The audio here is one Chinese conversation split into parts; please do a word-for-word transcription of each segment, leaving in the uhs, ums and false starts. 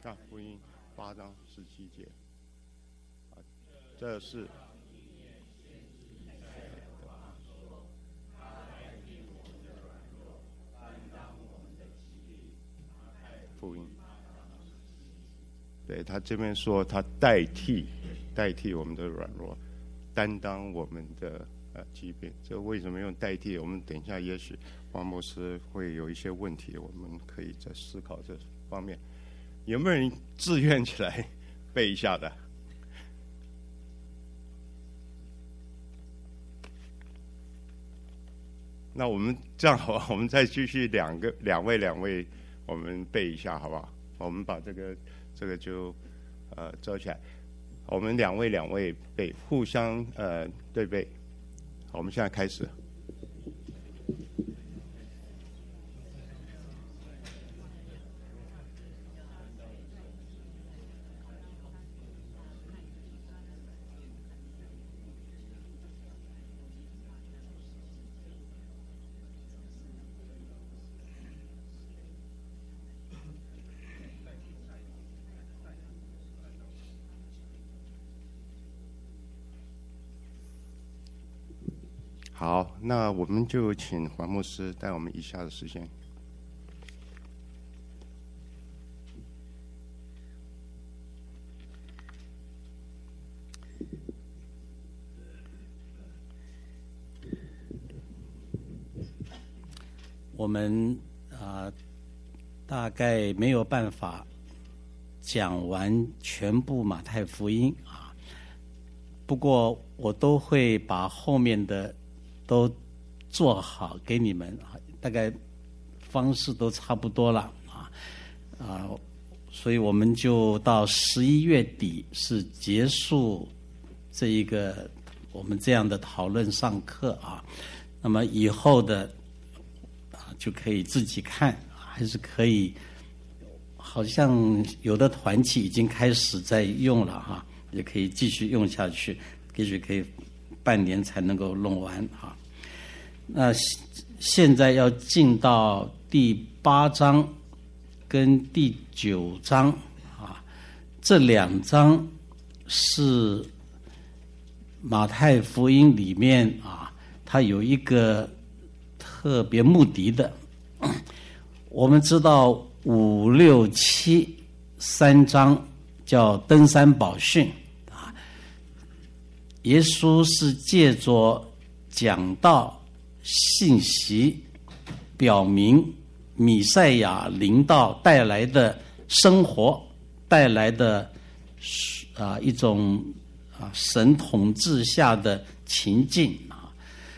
看福音八章十七节，啊，这是福音。对，他这边说他代替代替我们的软弱，担当我们的呃疾病。这为什么用代替？我们等一下也许黄牧师会有一些问题，我们可以再思考这方面。有没有人自愿起来背一下的？那我们这样好吧，我们再继续两个两位两位，我们背一下好不好？我们把这个这个就呃遮起来，我们两位两位背，互相呃对背。好，我们现在开始。好，那我们就请黄牧师带我们以下的时间。 我们啊、呃，大概没有办法讲完全部马太福音啊，不过我都会把后面的都做好给你们啊，大概方式都差不多了啊啊，所以我们就到十一月底是结束这一个我们这样的讨论上课啊，那么以后的啊就可以自己看，还是可以，好像有的团体已经开始在用了哈，也可以继续用下去，也许可以半年才能够弄完啊。那现在要进到第八章跟第九章啊，这两章是马太福音里面啊，它有一个特别目的的。我们知道五六七三章叫登山宝训啊，耶稣是借着讲道信息表明弥赛亚临到带来的生活，带来的啊一种啊神统治下的情境啊，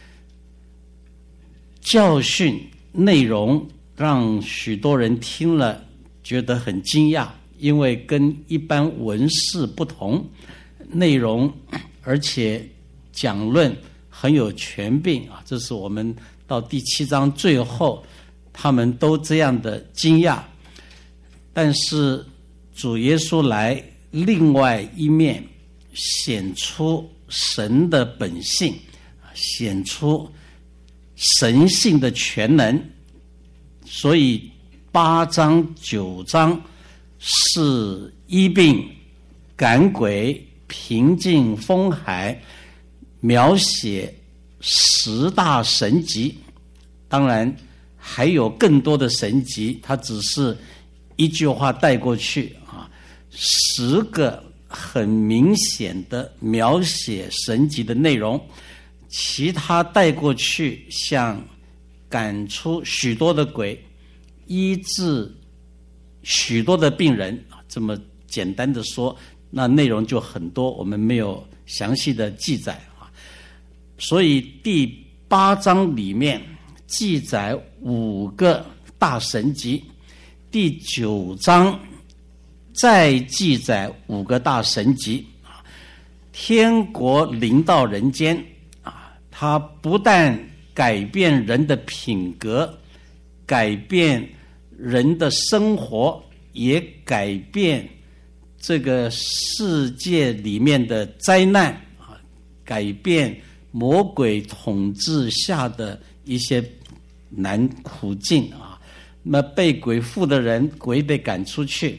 教训内容让许多人听了觉得很惊讶，因为跟一般文士不同，内容而且讲论很有权柄啊，这是我们到第七章最后他们都这样的惊讶。但是主耶稣来另外一面显出神的本性，显出神性的全能，所以八章九章是医病赶鬼平静风海，描写十大神迹，当然还有更多的神迹，它只是一句话带过去啊，十个很明显的描写神迹的内容，其他带过去像赶出许多的鬼，医治许多的病人，这么简单的说，那内容就很多，我们没有详细的记载啊。所以第八章里面记载五个大神迹，第九章再记载五个大神迹啊，天国临到人间啊，它不但改变人的品格，改变人的生活，也改变这个世界里面的灾难啊，改变魔鬼统治下的一些难苦境啊。那么被鬼附的人，鬼被赶出去，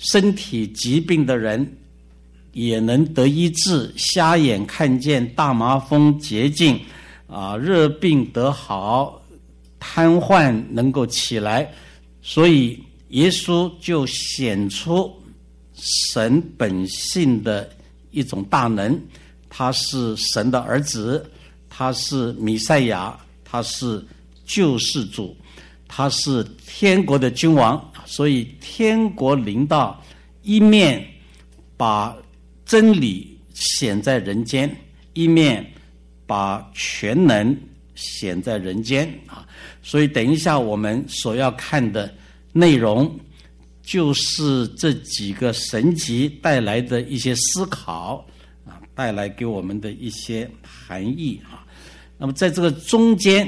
身体疾病的人也能得医治，瞎眼看见，大麻风洁净，啊，热病得好，瘫痪能够起来。所以耶稣就显出神本性的一种大能，他是神的儿子，他是弥赛亚，他是救世主，他是天国的君王。所以天国临到，一面把真理显在人间，一面把全能显在人间啊。所以等一下我们所要看的内容，就是这几个神迹带来的一些思考啊，带来给我们的一些含义啊。那么在这个中间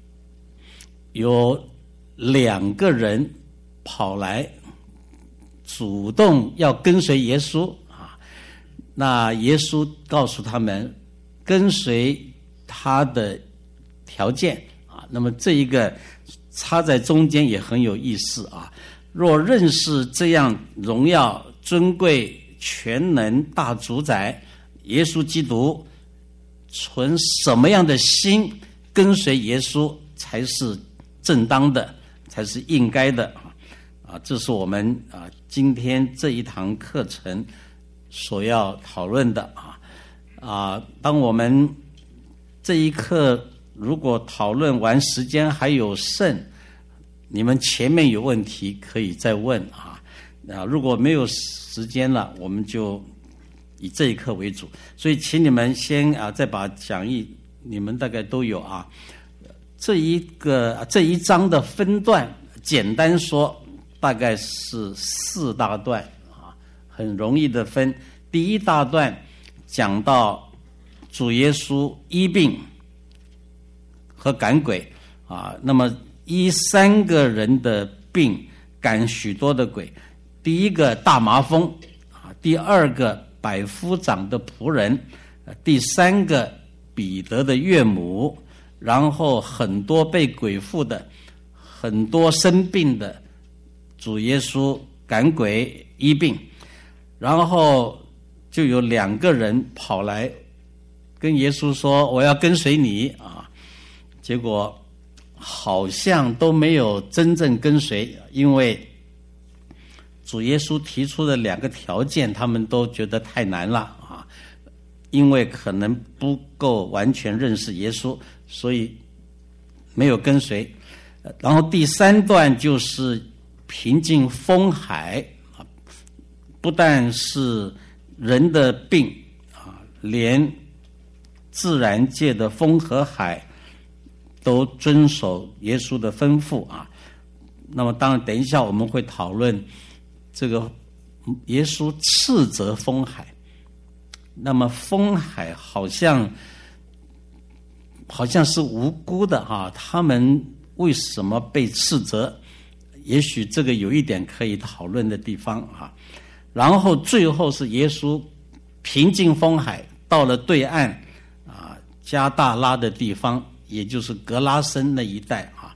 有两个人跑来主动要跟随耶稣啊，那耶稣告诉他们跟随他的条件啊。那么这一个插在中间也很有意思啊。若认识这样荣耀尊贵全能大主宰耶稣基督，存什么样的心跟随耶稣才是正当的，才是应该的啊。这是我们啊今天这一堂课程所要讨论的啊啊。当我们这一课如果讨论完时间还有剩，你们前面有问题可以再问啊。啊，如果没有时间了，我们就以这一课为主。所以请你们先啊，再把讲义你们大概都有啊。这一个这一章的分段，简单说大概是四大段啊，很容易的分。第一大段讲到主耶稣医病和赶鬼啊，那么医三个人的病，赶许多的鬼。第一个大麻风啊，第二个百夫长的仆人，第三个彼得的岳母，然后很多被鬼附的，很多生病的，主耶稣赶鬼医病。然后就有两个人跑来跟耶稣说，我要跟随你啊。结果好像都没有真正跟随，因为主耶稣提出的两个条件他们都觉得太难了啊，因为可能不够完全认识耶稣，所以没有跟随。然后第三段就是平静风海啊，不但是人的病啊，连自然界的风和海都遵守耶稣的吩咐啊。那么当然等一下我们会讨论这个耶稣斥责风海，那么风海好像好像是无辜的啊，他们为什么被斥责？也许这个有一点可以讨论的地方啊。然后最后是耶稣平静风海，到了对岸啊，加大拉的地方，也就是格拉森那一带啊，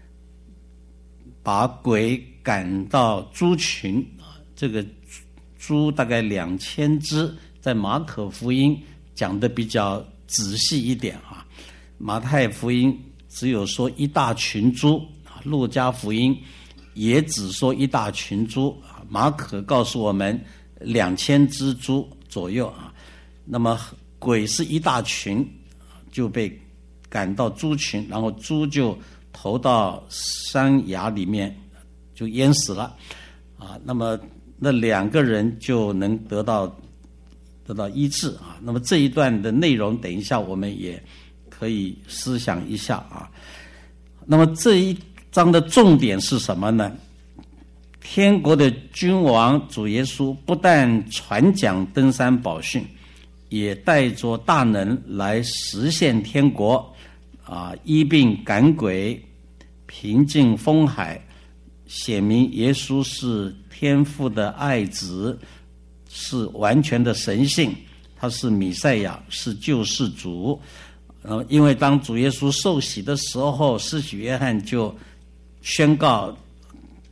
把鬼赶到猪群啊，这个猪大概两千只，在马可福音讲的比较仔细一点啊，马太福音只有说一大群猪，路加福音也只说一大群猪，马可告诉我们两千只猪左右啊。那么鬼是一大群，就被赶到猪群，然后猪就投到山崖里面，就淹死了啊。那么那两个人就能得到得到医治啊。那么这一段的内容，等一下我们也可以思想一下啊。那么这一章的重点是什么呢？天国的君王主耶稣不但传讲登山宝训，也带着大能来实现天国啊，医病赶鬼，平静风海，显明耶稣是天父的爱子，是完全的神性，他是弥赛亚，是救世主。呃，因为当主耶稣受洗的时候，施洗约翰就宣告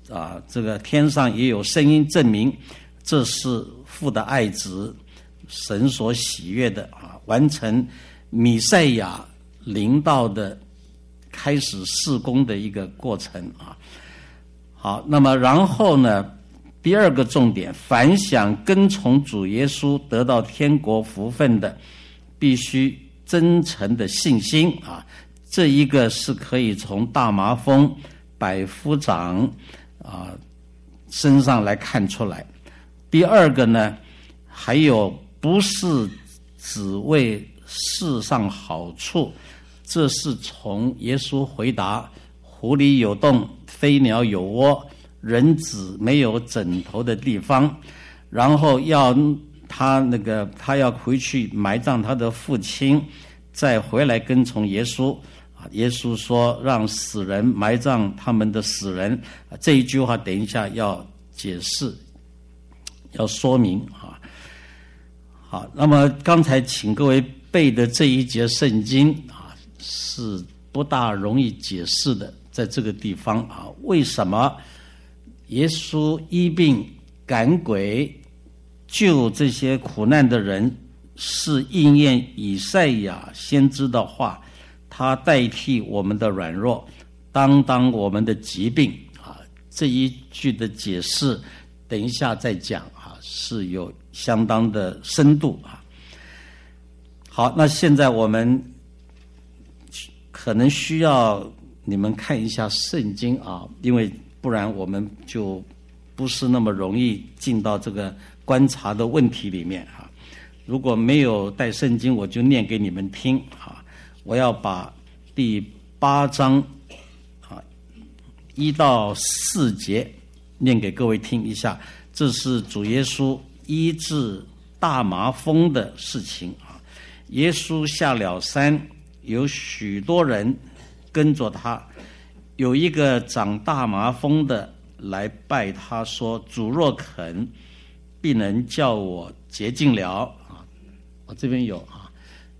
啊，这个天上也有声音证明，这是父的爱子，神所喜悦的啊，完成弥赛亚临到的开始事工的一个过程啊。好，那么然后呢，第二个重点，凡想跟从主耶稣得到天国福分的，必须真诚的信心啊。这一个是可以从大麻风百夫长啊身上来看出来。第二个呢，还有不是只为世上好处，这是从耶稣回答狐狸有洞，飞鸟有窝，人子没有枕头的地方，然后要他那个他要回去埋葬他的父亲，再回来跟从耶稣。耶稣说让死人埋葬他们的死人，这一句话等一下要解释要说明啊。好，那么刚才请各位背的这一节圣经啊，是不大容易解释的。在这个地方啊，为什么耶稣医病赶鬼救这些苦难的人，是应验以赛亚先知的话，他代替我们的软弱，担当我们的疾病啊。这一句的解释等一下再讲啊，是有相当的深度啊。好，那现在我们可能需要你们看一下圣经啊，因为不然我们就不是那么容易进到这个观察的问题里面啊。如果没有带圣经，我就念给你们听啊。我要把第八章啊一到四节念给各位听一下。这是主耶稣医治大麻风的事情啊。耶稣下了山，有许多人跟着他。有一个长大麻风的来拜他说：“主若肯，必能叫我洁净了。”啊，我这边有啊。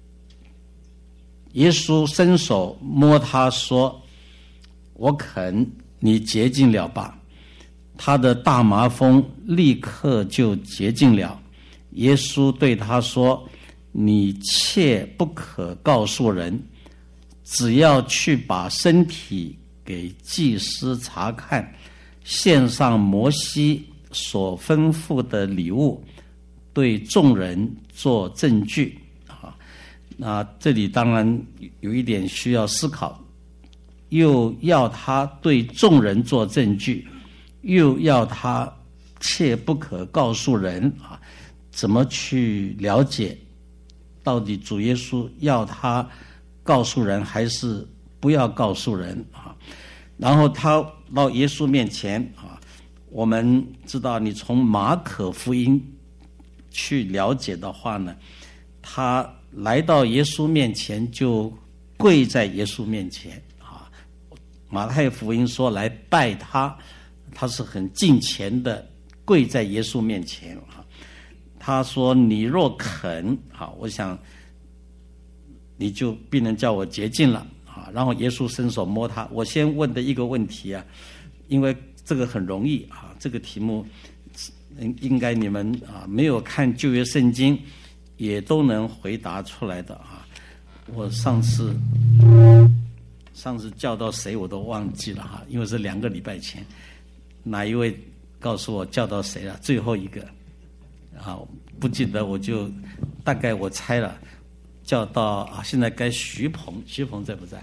耶稣伸手摸他说：“我肯，你洁净了吧。”他的大麻风立刻就洁净了。耶稣对他说：“你切不可告诉人，只要去把身体给祭司查看，献上摩西所吩咐的礼物，对众人做证据。”啊，那这里当然有一点需要思考，又要他对众人做证据，又要他切不可告诉人啊，怎么去了解到底主耶稣要他告诉人还是不要告诉人啊？然后他到耶稣面前啊，我们知道你从马可福音去了解的话呢，他来到耶稣面前就跪在耶稣面前啊。马太福音说来拜他，他是很敬虔的跪在耶稣面前啊。他说：“你若肯啊，我想你就必能叫我洁净了。”啊，然后耶稣伸手摸他。我先问的一个问题啊，因为这个很容易啊，这个题目应该你们啊没有看旧约圣经也都能回答出来的啊。我上次上次叫到谁我都忘记了哈，因为是两个礼拜前，哪一位告诉我叫到谁了？最后一个啊，不记得，我就大概我猜了。叫到啊，现在该徐鹏，徐鹏在不在？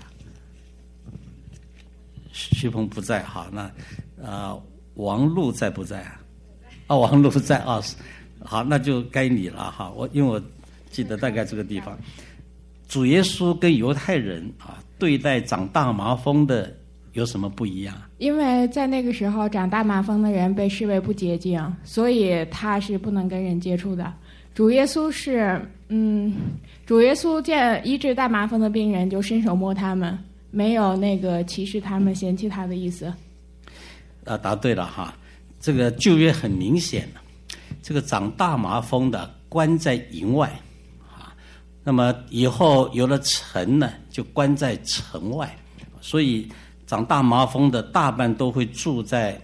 徐鹏不在，好，那啊，王璐在不在啊？啊，王璐在啊，好，那就该你了哈。我因为我记得大概这个地方，主耶稣跟犹太人啊对待长大麻风的有什么不一样？ 因为在那个时候，长大麻风的人被视为不洁净，所以他是不能跟人接触的。主耶稣是，嗯，主耶稣见医治大麻风的病人，就伸手摸他们，没有那个歧视他们、嫌弃他的意思。 啊，答对了哈。这个旧约很明显，这个长大麻风的关在营外，啊，那么以后有了城呢，就关在城外，所以长大麻风的大半都会住在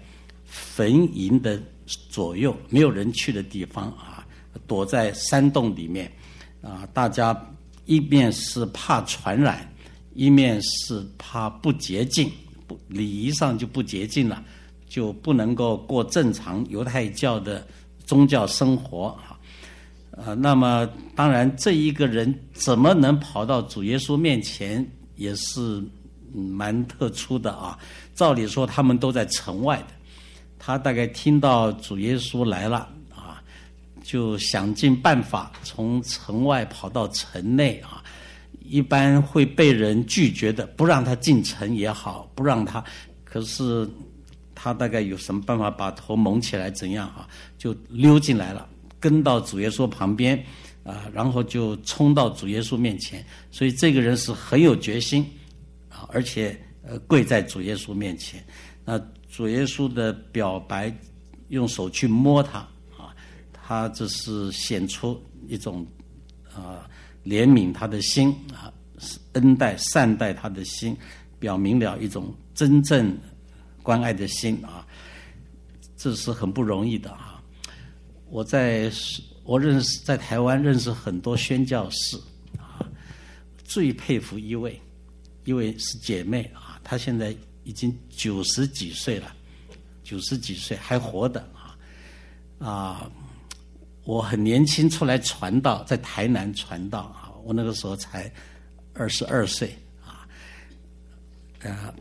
坟茔的左右，没有人去的地方啊，躲在山洞里面啊，大家一面是怕传染，一面是怕不洁净，不礼仪上就不洁净了，就不能够过正常犹太教的宗教生活啊。呃，那么当然这一个人怎么能跑到主耶稣面前，也是蛮特殊的啊。照理说他们都在城外的，他大概听到主耶稣来了啊，就想尽办法从城外跑到城内啊。一般会被人拒绝的，不让他进城也好，不让他，可是他大概有什么办法把头蒙起来怎样啊，就溜进来了，跟到主耶稣旁边啊，然后就冲到主耶稣面前。所以这个人是很有决心啊，而且呃跪在主耶稣面前。那主耶稣的表白，用手去摸他啊，他这是显出一种啊怜悯他的心啊，恩待善待他的心，表明了一种真正关爱的心啊，这是很不容易的啊。我在我认识在台湾认识很多宣教士啊，最佩服一位，一位是姐妹啊，她现在已经九十几岁了，九十几岁还活的啊啊！我很年轻出来传道，在台南传道啊，我那个时候才二十二岁啊，呃，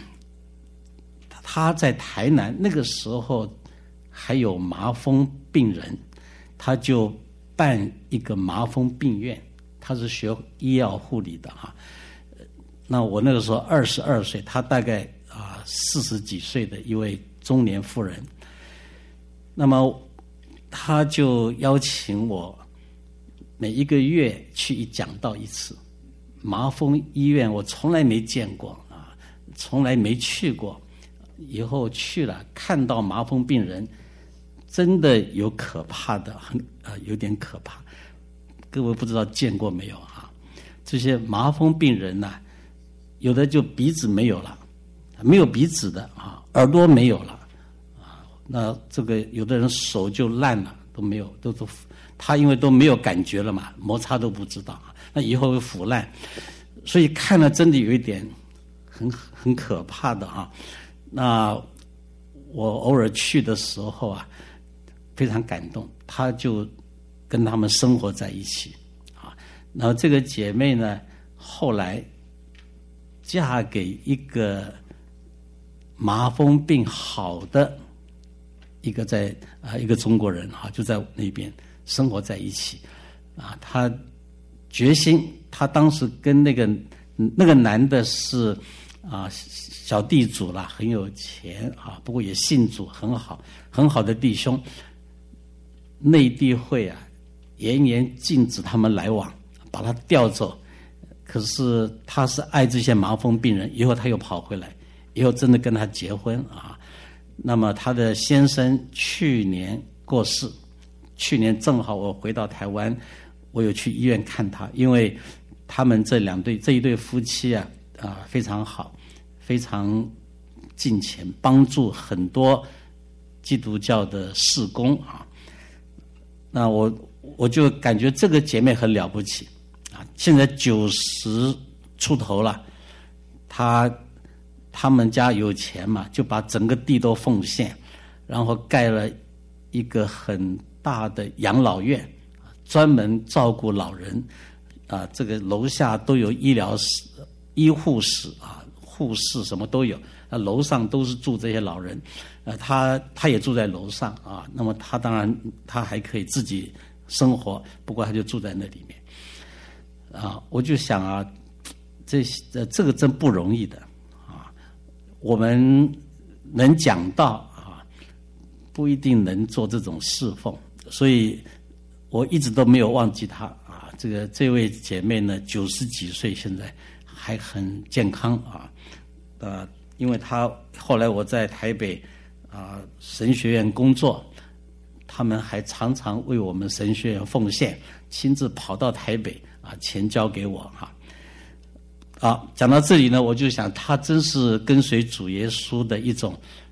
她在台南那个时候还有麻风病人，他就办一个麻风病院，他是学医药护理的哈。那我那个时候二十二岁，他大概啊四十几岁的一位中年妇人。那么他就邀请我每一个月去一讲道一次。麻风医院我从来没见过啊，从来没去过。以后去了，看到麻风病人，真的有可怕的，很呃有点可怕。各位不知道见过没有啊？这些麻风病人呢、啊，有的就鼻子没有了，没有鼻子的啊，耳朵没有了啊，那这个有的人手就烂了，都没有，都都他因为都没有感觉了嘛，摩擦都不知道，那以后会腐烂，所以看了真的有一点很很可怕的啊。那我偶尔去的时候啊，非常感动，他就跟他们生活在一起啊。然后这个姐妹呢，后来嫁给一个麻风病好的一个在啊一个中国人哈，就在那边生活在一起啊。他决心，他当时跟那个那个男的是啊小地主啦，很有钱啊，不过也信主，很好很好的弟兄。内地会啊，严严禁止他们来往，把他调走。可是他是爱这些麻风病人，以后他又跑回来，以后真的跟他结婚啊。那么他的先生去年过世，去年正好我回到台湾，我有去医院看他，因为他们这两对这一对夫妻啊啊非常好，非常尽钱，帮助很多基督教的事工啊。那我我就感觉这个姐妹很了不起啊！现在九十出头了，她他们家有钱嘛，就把整个地都奉献，然后盖了一个很大的养老院，专门照顾老人啊。这个楼下都有医疗室、医护室啊、护士什么都有。那楼上都是住这些老人，呃，他他也住在楼上啊。那么他当然他还可以自己生活，不过他就住在那里面啊。我就想啊，这呃这个真不容易的啊。我们能讲道啊，不一定能做这种侍奉，所以我一直都没有忘记他啊。这个这位姐妹呢，九十几岁，现在还很健康啊，呃。因为他后来我在台北啊、呃、神学院工作，他们还常常为我们神学院奉献，亲自跑到台北啊，钱交给我哈。啊，讲到这里呢，我就想他真是跟随主耶稣的一种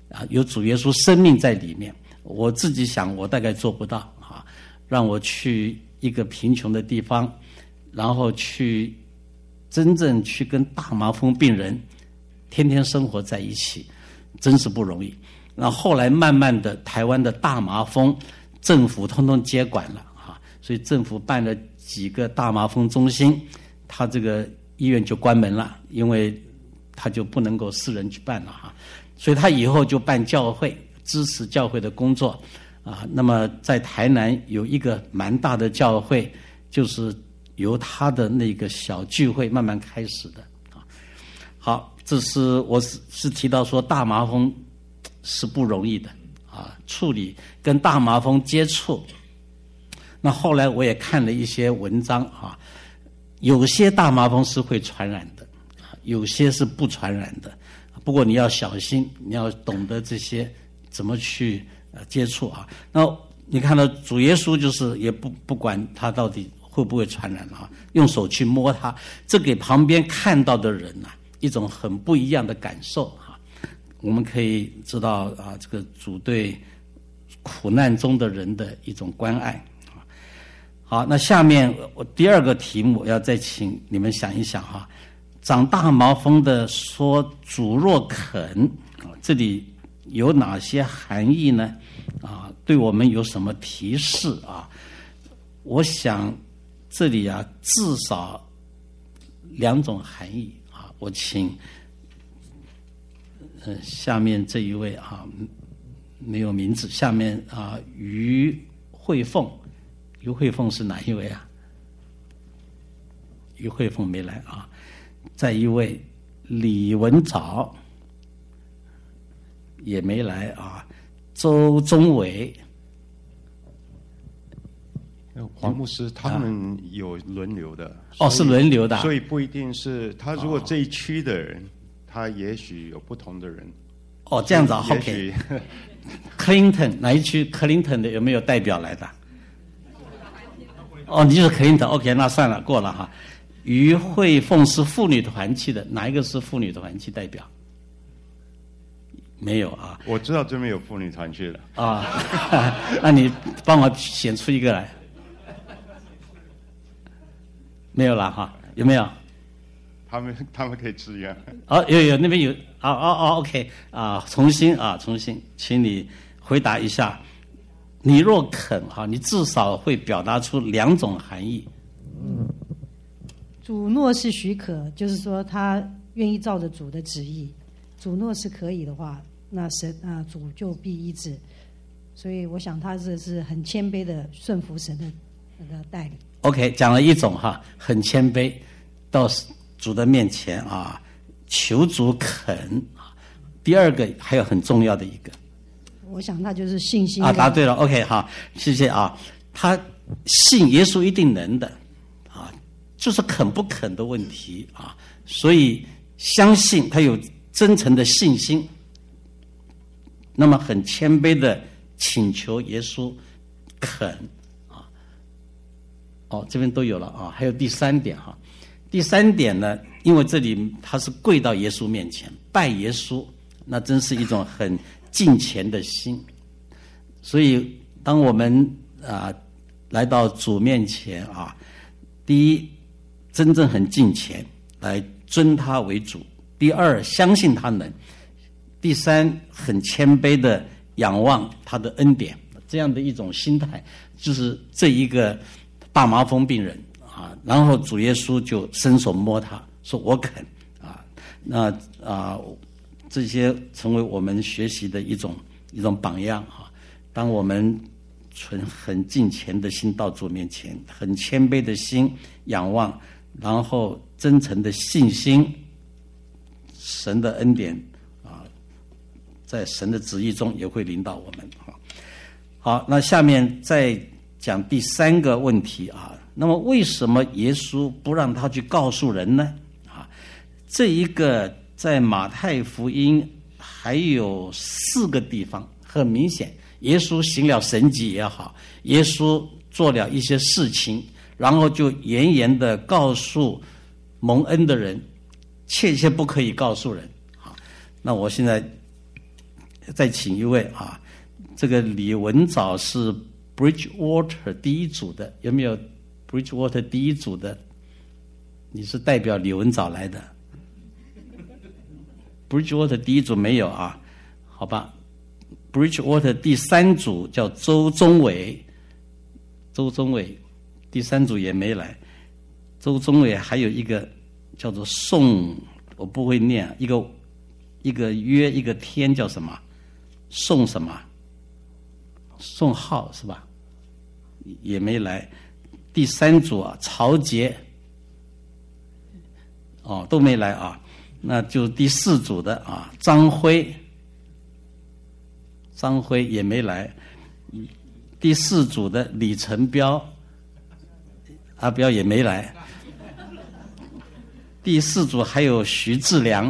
啊，有主耶稣生命在里面。我自己想，我大概做不到啊，让我去一个贫穷的地方，然后去真正去跟大麻风病人天天生活在一起，真是不容易。那后来慢慢的，台湾的大麻风政府通通接管了啊，所以政府办了几个大麻风中心，他这个医院就关门了，因为他就不能够私人去办了哈，所以他以后就办教会，支持教会的工作啊。那么在台南有一个蛮大的教会，就是由他的那个小聚会慢慢开始的啊。好，这是我是是提到说大麻风是不容易的啊，处理跟大麻风接触。那后来我也看了一些文章啊，有些大麻风是会传染的，有些是不传染的。不过你要小心，你要懂得这些怎么去呃接触啊。那你看到主耶稣就是也不不管他到底会不会传染啊，用手去摸他，这给旁边看到的人呐、啊、一种很不一样的感受啊。我们可以知道啊，这个主对苦难中的人的一种关爱。好，那下面我第二个题目要再请你们想一想哈，长大麻风的说主若肯，这里有哪些含义呢？啊，对我们有什么提示啊？我想这里啊至少两种含义啊，我请呃下面这一位啊没有名字，下面啊于慧凤。于慧凤是哪一位啊？于慧凤没来啊。再一位李文藻也没来啊。周宗伟、 黄牧师他们有轮流的。 哦，是轮流的、啊， 所以不一定是他。如果这一区的人，哦、他也许有不同的人。 哦，这样子啊 ，OK。Clinton 哪一区 ？Clinton 的有没有代表来的？哦，你就是克林顿 ，OK， 那算了，过了哈。于慧凤是妇女团契的，哪一个是妇女团契代表？没有啊。 我知道这边有妇女团契的啊，那你帮我选出一个来。没有了哈，有没有？ 他们他们可以支援。 哦，有有那边有，啊哦哦 ，OK 啊，重新啊，重新，请你回答一下。你若肯哈，你至少会表达出两种含义。 主诺是许可，就是说他愿意照着主的旨意。主诺是可以的话，那神啊主就必医治。所以我想他这是很谦卑的顺服神的那个带领。 OK， 讲了一种哈，很谦卑到主的面前啊，求主肯啊。第二个还有很重要的一个。 我想他就是信心啊，答对了 ，OK， 好，谢谢啊。他信耶稣一定能的，啊，就是肯不肯的问题啊。所以相信他有真诚的信心，那么很谦卑的请求耶稣肯啊。哦，这边都有了啊。还有第三点哈，第三点呢，因为这里他是跪到耶稣面前拜耶稣，那真是一种很敬虔的心，所以当我们啊来到主面前啊，第一，真正很敬虔，来尊他为主；第二，相信他能；第三，很谦卑的仰望他的恩典。这样的一种心态，就是这一个大麻风病人啊，然后主耶稣就伸手摸他，说我肯啊，那啊。这些成为我们学习的一种一种榜样啊！当我们存很敬虔的心到主面前，很谦卑的心仰望，然后真诚的信心，神的恩典啊，在神的旨意中也会领导我们啊。好，那下面再讲第三个问题啊。那么为什么耶稣不让他去告诉人呢？啊，这一个。在马太福音还有四个地方，很明显，耶稣行了神迹也好，耶稣做了一些事情，然后就严严的告诉蒙恩的人，切切不可以告诉人。好，那我现在再请一位啊，这个李文藻是 Bridgewater 第一组的，有没有 Bridgewater 第一组的？你是代表李文藻来的 ？Bridgewater 第一组没有啊？好吧 ，Bridgewater 第三组叫周宗伟，周宗伟第三组也没来。周宗伟还有一个叫做宋，我不会念，一个一个约一个天叫什么？宋什么？宋浩是吧？也没来。第三组啊，曹杰，哦都没来啊。那就第四组的啊，张辉，张辉也没来。第四组的李成彪，阿彪也没来。第四组还有徐志良，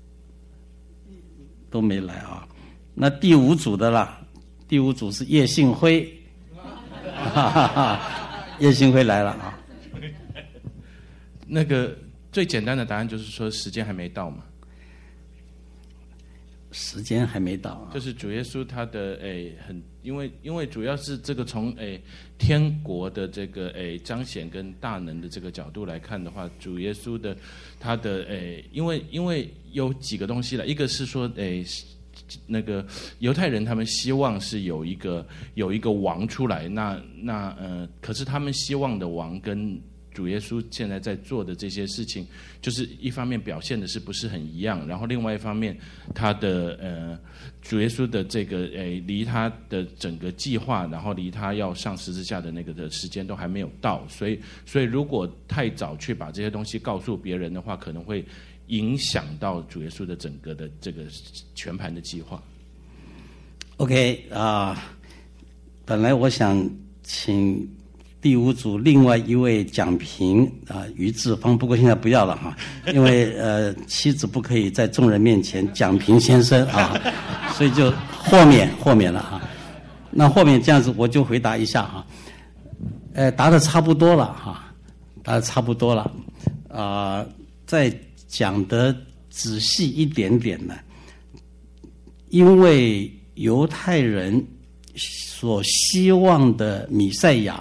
都没来啊。那第五组的啦，第五组是叶信辉，哈哈哈，叶信辉来了啊。 那个最简单的答案就是说时间还没到嘛。 时间还没到、啊， 就是主耶稣他的诶很，因为因为主要是这个从诶天国的这个诶彰显跟大能的这个角度来看的话，主耶稣的他的诶，因为因为有几个东西了，一个是说诶那个犹太人他们希望是有一个有一个王出来，那那呃，可是他们希望的王跟主耶稣现在在做的这些事情，就是一方面表现的是不是很一样，然后另外一方面，他的呃主耶稣的这个诶离他的整个计划，然后离他要上十字架的那个的时间都还没有到，所以所以如果太早去把这些东西告诉别人的话，可能会影响到主耶稣的整个的这个全盘的计划。 OK 啊、呃，本来我想请第五组另外一位讲评啊、呃，于志芳，不过现在不要了哈，因为呃妻子不可以在众人面前讲评先生啊，所以就豁免豁免了哈。那豁免这样子，我就回答一下哈，呃，答的差不多了哈，答的差不多了啊、呃，再讲得仔细一点点呢，因为犹太人所希望的弥赛亚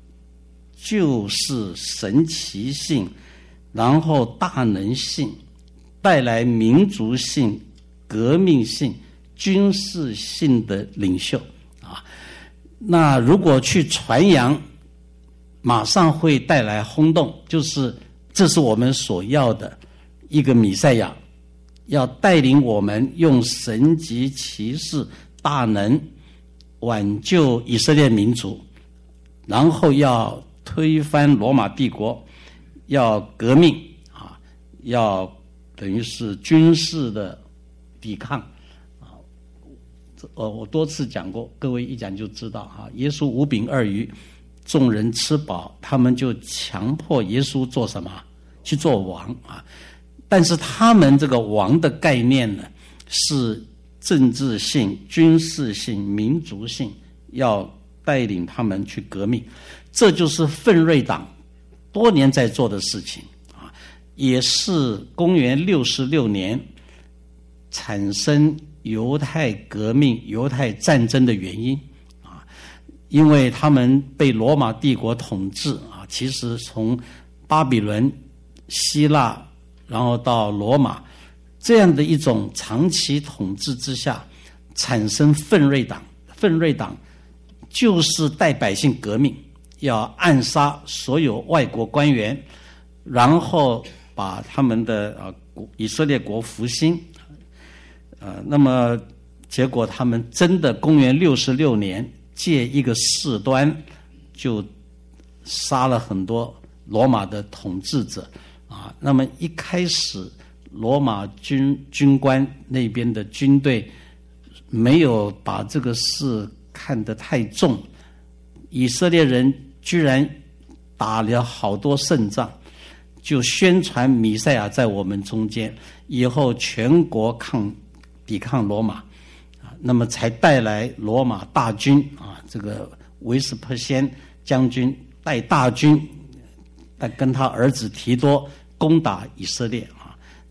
就是神奇性，然后大能性，带来民族性、革命性、军事性的领袖啊。那如果去传扬，马上会带来轰动，就是这是我们所要的一个弥赛亚，要带领我们用神迹奇事大能挽救以色列民族，然后要推翻罗马帝国，要革命啊，要等于是军事的抵抗啊。呃，我多次讲过，各位一讲就知道哈。耶稣五饼二鱼，众人吃饱，他们就强迫耶稣做什么？去做王啊。但是他们这个王的概念呢，是政治性、军事性、民族性，要带领他们去革命。这就是奋锐党多年在做的事情啊，也是公元六十六年产生犹太革命、犹太战争的原因啊，因为他们被罗马帝国统治啊，其实从巴比伦、希腊，然后到罗马这样的一种长期统治之下，产生奋锐党。奋锐党就是带百姓革命，要暗杀所有外国官员，然后把他们的啊以色列国复兴。呃，那么结果他们真的公元六十六年借一个事端，就杀了很多罗马的统治者啊。那么一开始罗马军军官那边的军队没有把这个事看得太重，以色列人居然打了好多胜仗，就宣传弥赛亚在我们中间，以后全国抗抵抗罗马啊，那么才带来罗马大军啊，这个维斯帕先将军带大军，跟他儿子提多攻打以色列啊，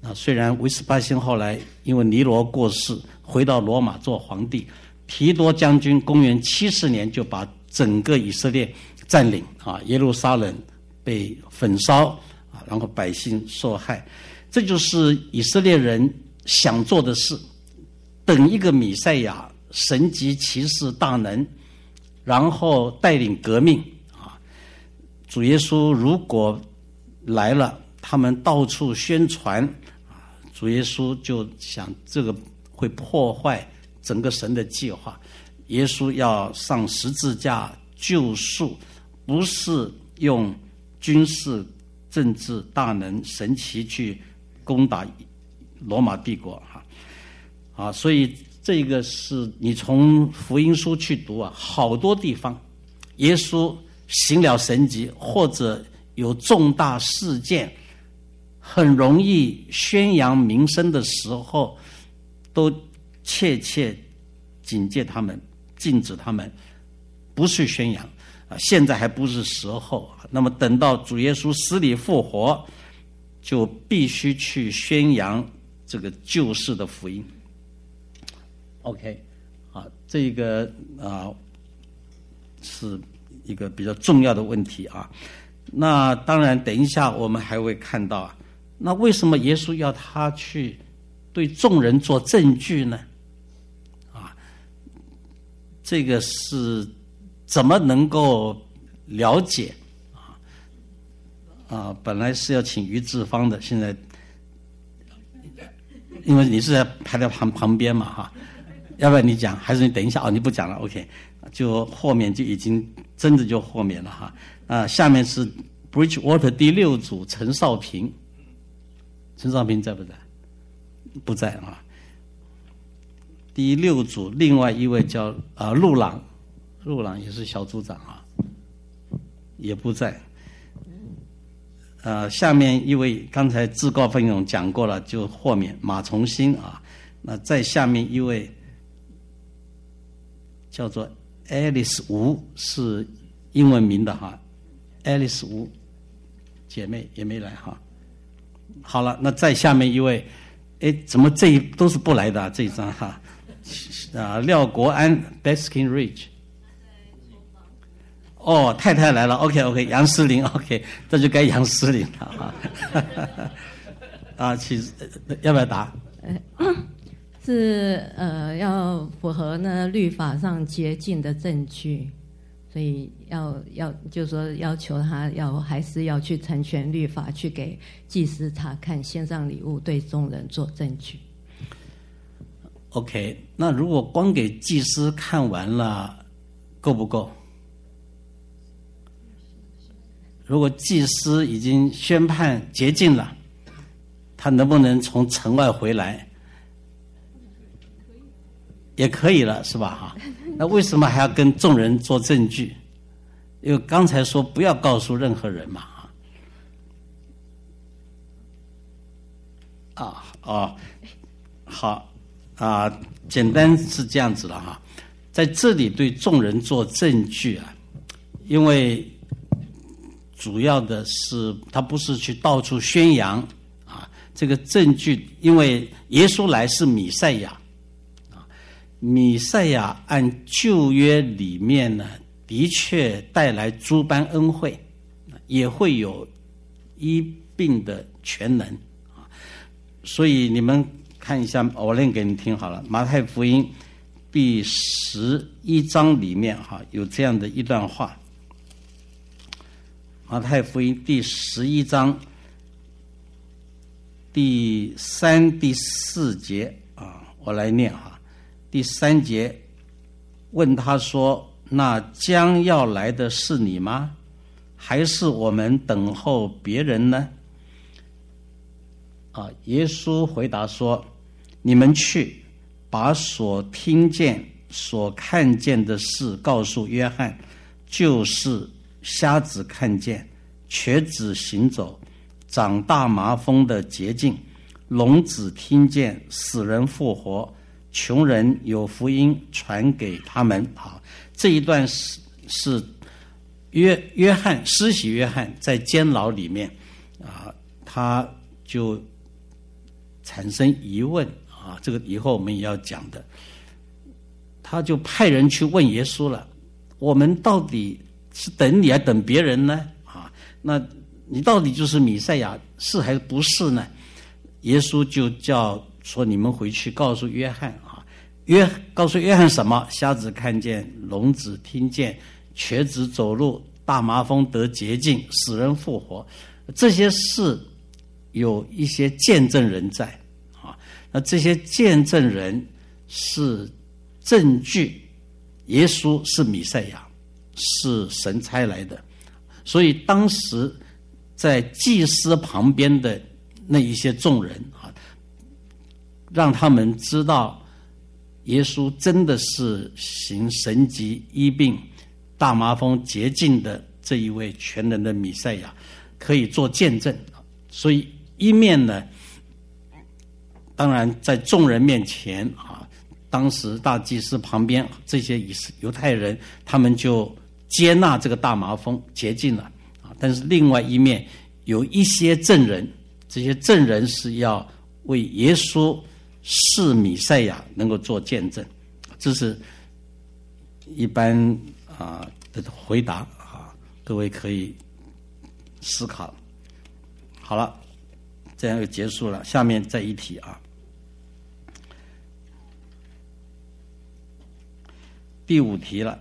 啊，虽然维斯帕辛后来因为尼罗过世，回到罗马做皇帝，提多将军公元七十年就把整个以色列占领啊，耶路撒冷被焚烧啊，然后百姓受害。这就是以色列人想做的事，等一个弥赛亚，神迹奇事大能，然后带领革命啊。主耶稣如果来了，他们到处宣传啊，主耶稣就想这个会破坏整个神的计划。耶稣要上十字架救赎，不是用军事、政治大能、神奇去攻打罗马帝国哈啊，所以这个是你从福音书去读啊，好多地方耶稣行了神迹或者有重大事件，很容易宣扬名声的时候，都切切警戒他们，禁止他们不去宣扬啊。现在还不是时候，那么等到主耶稣死里复活，就必须去宣扬这个救世的福音。OK， 啊，这个啊是一个比较重要的问题啊。那当然，等一下我们还会看到啊，那为什么耶稣要他去对众人做证据呢？啊，这个是怎么能够了解啊？啊，本来是要请于志芳的，现在因为你是在排在旁旁边嘛哈，要不然你讲，还是你等一下哦？你不讲了 ，OK， 就后面就已经真的就后面了哈。啊，下面是 Bridgewater 第六组陈少平，陈少平在不在？不在啊。第六组另外一位叫啊陆朗，陆朗也是小组长啊，也不在。呃，下面一位刚才自告奋勇讲过了，就豁免马崇新啊。那再下面一位叫做 Alice 吴，是英文名的哈。Alice 吴姐妹也没来哈。好了，那再下面一位，哎，怎么这一都是不来的、啊、这一张哈？啊，廖国安 Baskin Ridge。哦，太太来了 ，OK OK， 杨思玲 ，OK， 这就该杨思玲了哈。啊，其实要不要答？ 呃，是呃，要符合呢律法上洁净的证据。所以要要就是说要求他要还是要去成全律法，去给祭司查看，献上礼物，对众人做证据。 OK， 那如果光给祭司看完了，够不够？如果祭司已经宣判洁净了，他能不能从城外回来？也可以了，是吧？哈，那为什么还要跟众人做证据？因为刚才说不要告诉任何人嘛。啊哦，好啊，简单是这样子的哈，在这里对众人做证据啊，因为主要的是他不是去到处宣扬啊，这个证据，因为耶稣来是弥赛亚。弥赛亚按旧约里面呢，的确带来诸般恩惠，也会有医病的全能啊。所以你们看一下，我念给你听好了。马太福音第十一章里面哈有这样的一段话。马太福音第十一章第三、第四节啊，我来念哈。第三节问他说：那将要来的是你吗？还是我们等候别人呢？啊，耶稣回答说：你们去，把所听见、所看见的事告诉约翰，就是瞎子看见，瘸子行走，长大麻风的洁净，聋子听见，死人复活，穷人有福音传给他们。好，这一段是是约约翰施洗约翰在监牢里面啊，他就产生疑问啊，这个以后我们也要讲的。他就派人去问耶稣了，我们到底是等你还等别人呢？啊，那你到底就是弥赛亚是还是不是呢？耶稣就叫说你们回去告诉约翰啊，约告诉约翰什么？瞎子看见，聋子听见，瘸子走路，大麻风得洁净，死人复活，这些事有一些见证人在啊。那这些见证人是证据，耶稣是弥赛亚，是神差来的。所以当时在祭司旁边的那一些众人啊，让他们知道耶稣真的是行神迹医病大麻风洁净的这一位全能的弥赛亚，可以做见证。所以一面呢，当然在众人面前啊，当时大祭司旁边这些犹太人，他们就接纳这个大麻风洁净了啊。但是另外一面有一些证人，这些证人是要为耶稣是弥赛亚能够做见证。这是一般啊的回答啊，各位可以思考。好了，这样就结束了。下面再一题啊，第五题了。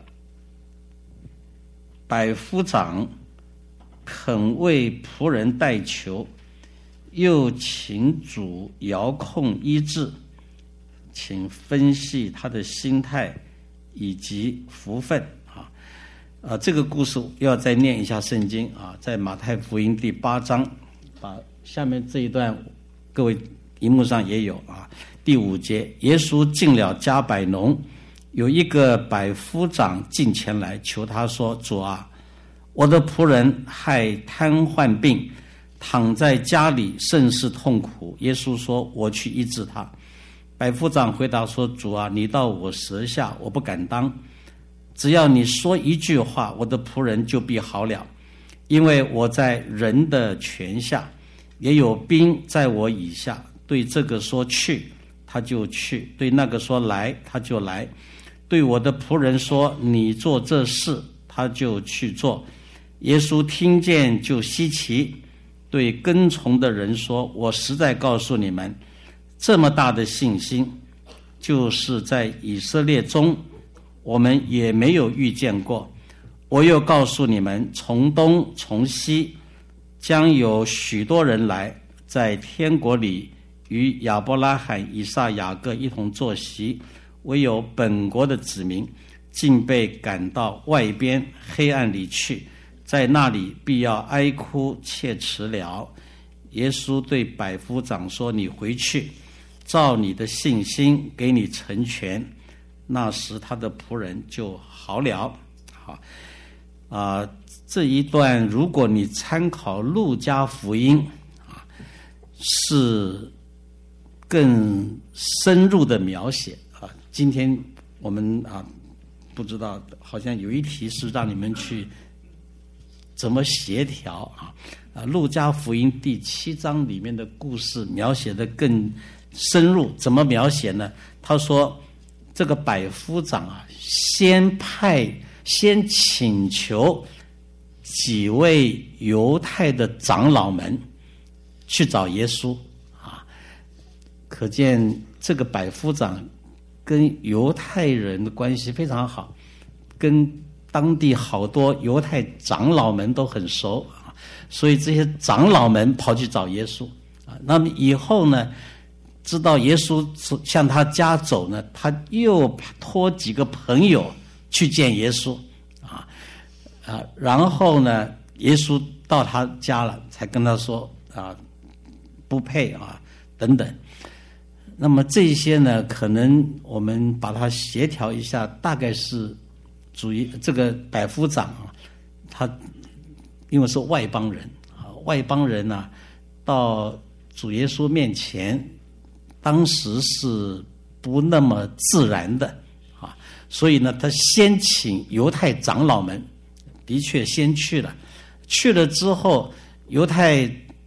百夫长肯为仆人代求，又请主遥控医治，请分析他的心态以及福分啊。呃，这个故事要再念一下圣经啊，在马太福音第八章，把下面这一段各位荧幕上也有啊。第五节，耶稣进了迦百农，有一个百夫长进前来求他说：主啊，我的仆人害瘫痪病，躺在家里甚是痛苦。耶稣说：我去医治他。百夫长回答说：主啊，你到我舌下，我不敢当。只要你说一句话，我的仆人就必好了。因为我在人的权下，也有兵在我以下。对这个说去，他就去；对那个说来，他就来；对我的仆人说你做这事，他就去做。耶稣听见就稀奇，对跟从的人说：我实在告诉你们，这么大的信心，就是在以色列中我们也没有遇见过。我又告诉你们，从东从西将有许多人来，在天国里与亚伯拉罕、以撒、雅各一同坐席，唯有本国的子民竟被赶到外边黑暗里去，在那里必要哀哭切齿了。耶稣对百夫长说：你回去，照你的信心给你成全。那时他的仆人就好了。好啊、呃，这一段如果你参考路加福音啊，是更深入的描写啊。今天我们啊，不知道好像有一题是让你们去怎么协调啊。啊，路加福音第七章里面的故事描写的更深入，怎么描写呢？他说这个百夫长啊，先派先请求几位犹太的长老们去找耶稣啊，可见这个百夫长跟犹太人的关系非常好，跟当地好多犹太长老们都很熟啊，所以这些长老们跑去找耶稣啊。那么以后呢，知道耶稣向他家走呢，他又托几个朋友去见耶稣啊啊，然后呢，耶稣到他家了，才跟他说啊，不配啊等等。那么这些呢，可能我们把它协调一下，大概是主于这个百夫长啊，他因为是外邦人啊，外邦人呢、啊、到主耶稣面前，当时是不那么自然的啊，所以呢，他先请犹太长老们，的确先去了，去了之后，犹太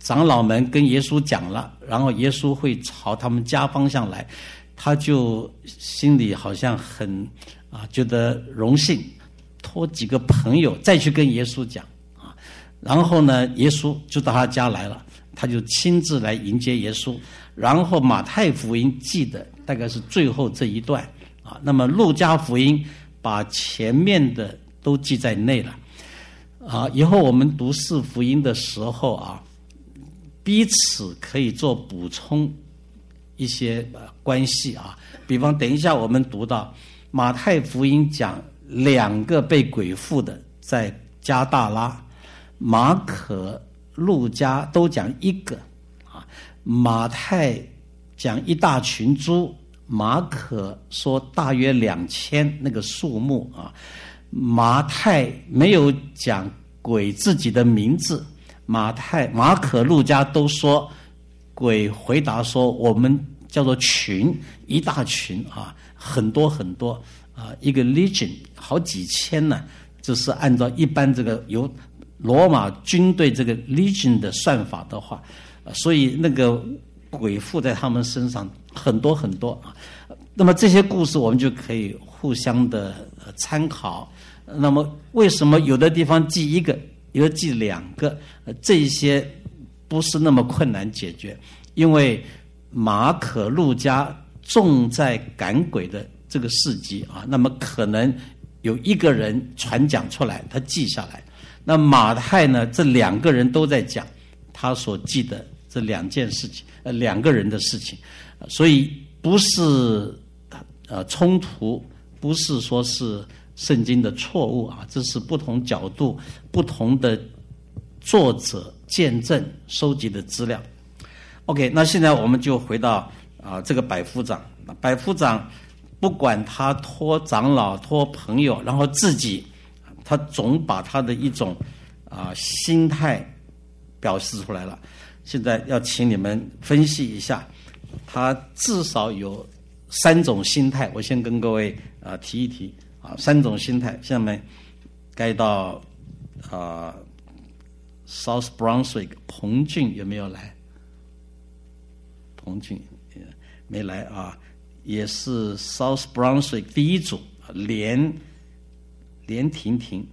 长老们跟耶稣讲了，然后耶稣会朝他们家方向来，他就心里好像很啊觉得荣幸，托几个朋友再去跟耶稣讲啊，然后呢，耶稣就到他家来了，他就亲自来迎接耶稣。然后马太福音记的大概是最后这一段啊，那么路加福音把前面的都记在内了啊。以后我们读四福音的时候啊，彼此可以做补充一些呃关系啊。比方等一下我们读到马太福音讲两个被鬼附的在加大拉，马可路加都讲一个啊。马太讲一大群猪，马可说大约两千那个数目啊。马太没有讲鬼自己的名字，马太、马可、路加都说鬼回答说我们叫做群，一大群啊，很多很多啊，一个 legion 好几千呢，这是按照一般这个由罗马军队这个 legion 的算法的话，所以那个鬼附在他们身上很多很多啊。那么这些故事我们就可以互相的参考。那么为什么有的地方记一个，有的记两个？这些不是那么困难解决，因为马可、路加重在赶鬼的这个事迹啊，那么可能有一个人传讲出来，他记下来。那马太呢，这两个人都在讲他所记的这两件事情，呃，两个人的事情，所以不是呃冲突，不是说是圣经的错误啊，这是不同角度、不同的作者见证收集的资料。OK， 那现在我们就回到啊、呃、这个百夫长，百夫长不管他托长老、托朋友，然后自己，他总把他的一种啊、呃、心态表示出来了。现在要请你们分析一下，他至少有三种心态，我先跟各位啊、呃、提一提啊，三种心态。下面该到啊、呃、South Brunswick 彭俊有没有来？彭俊没来啊，也是 South Brunswick 第一组连连婷婷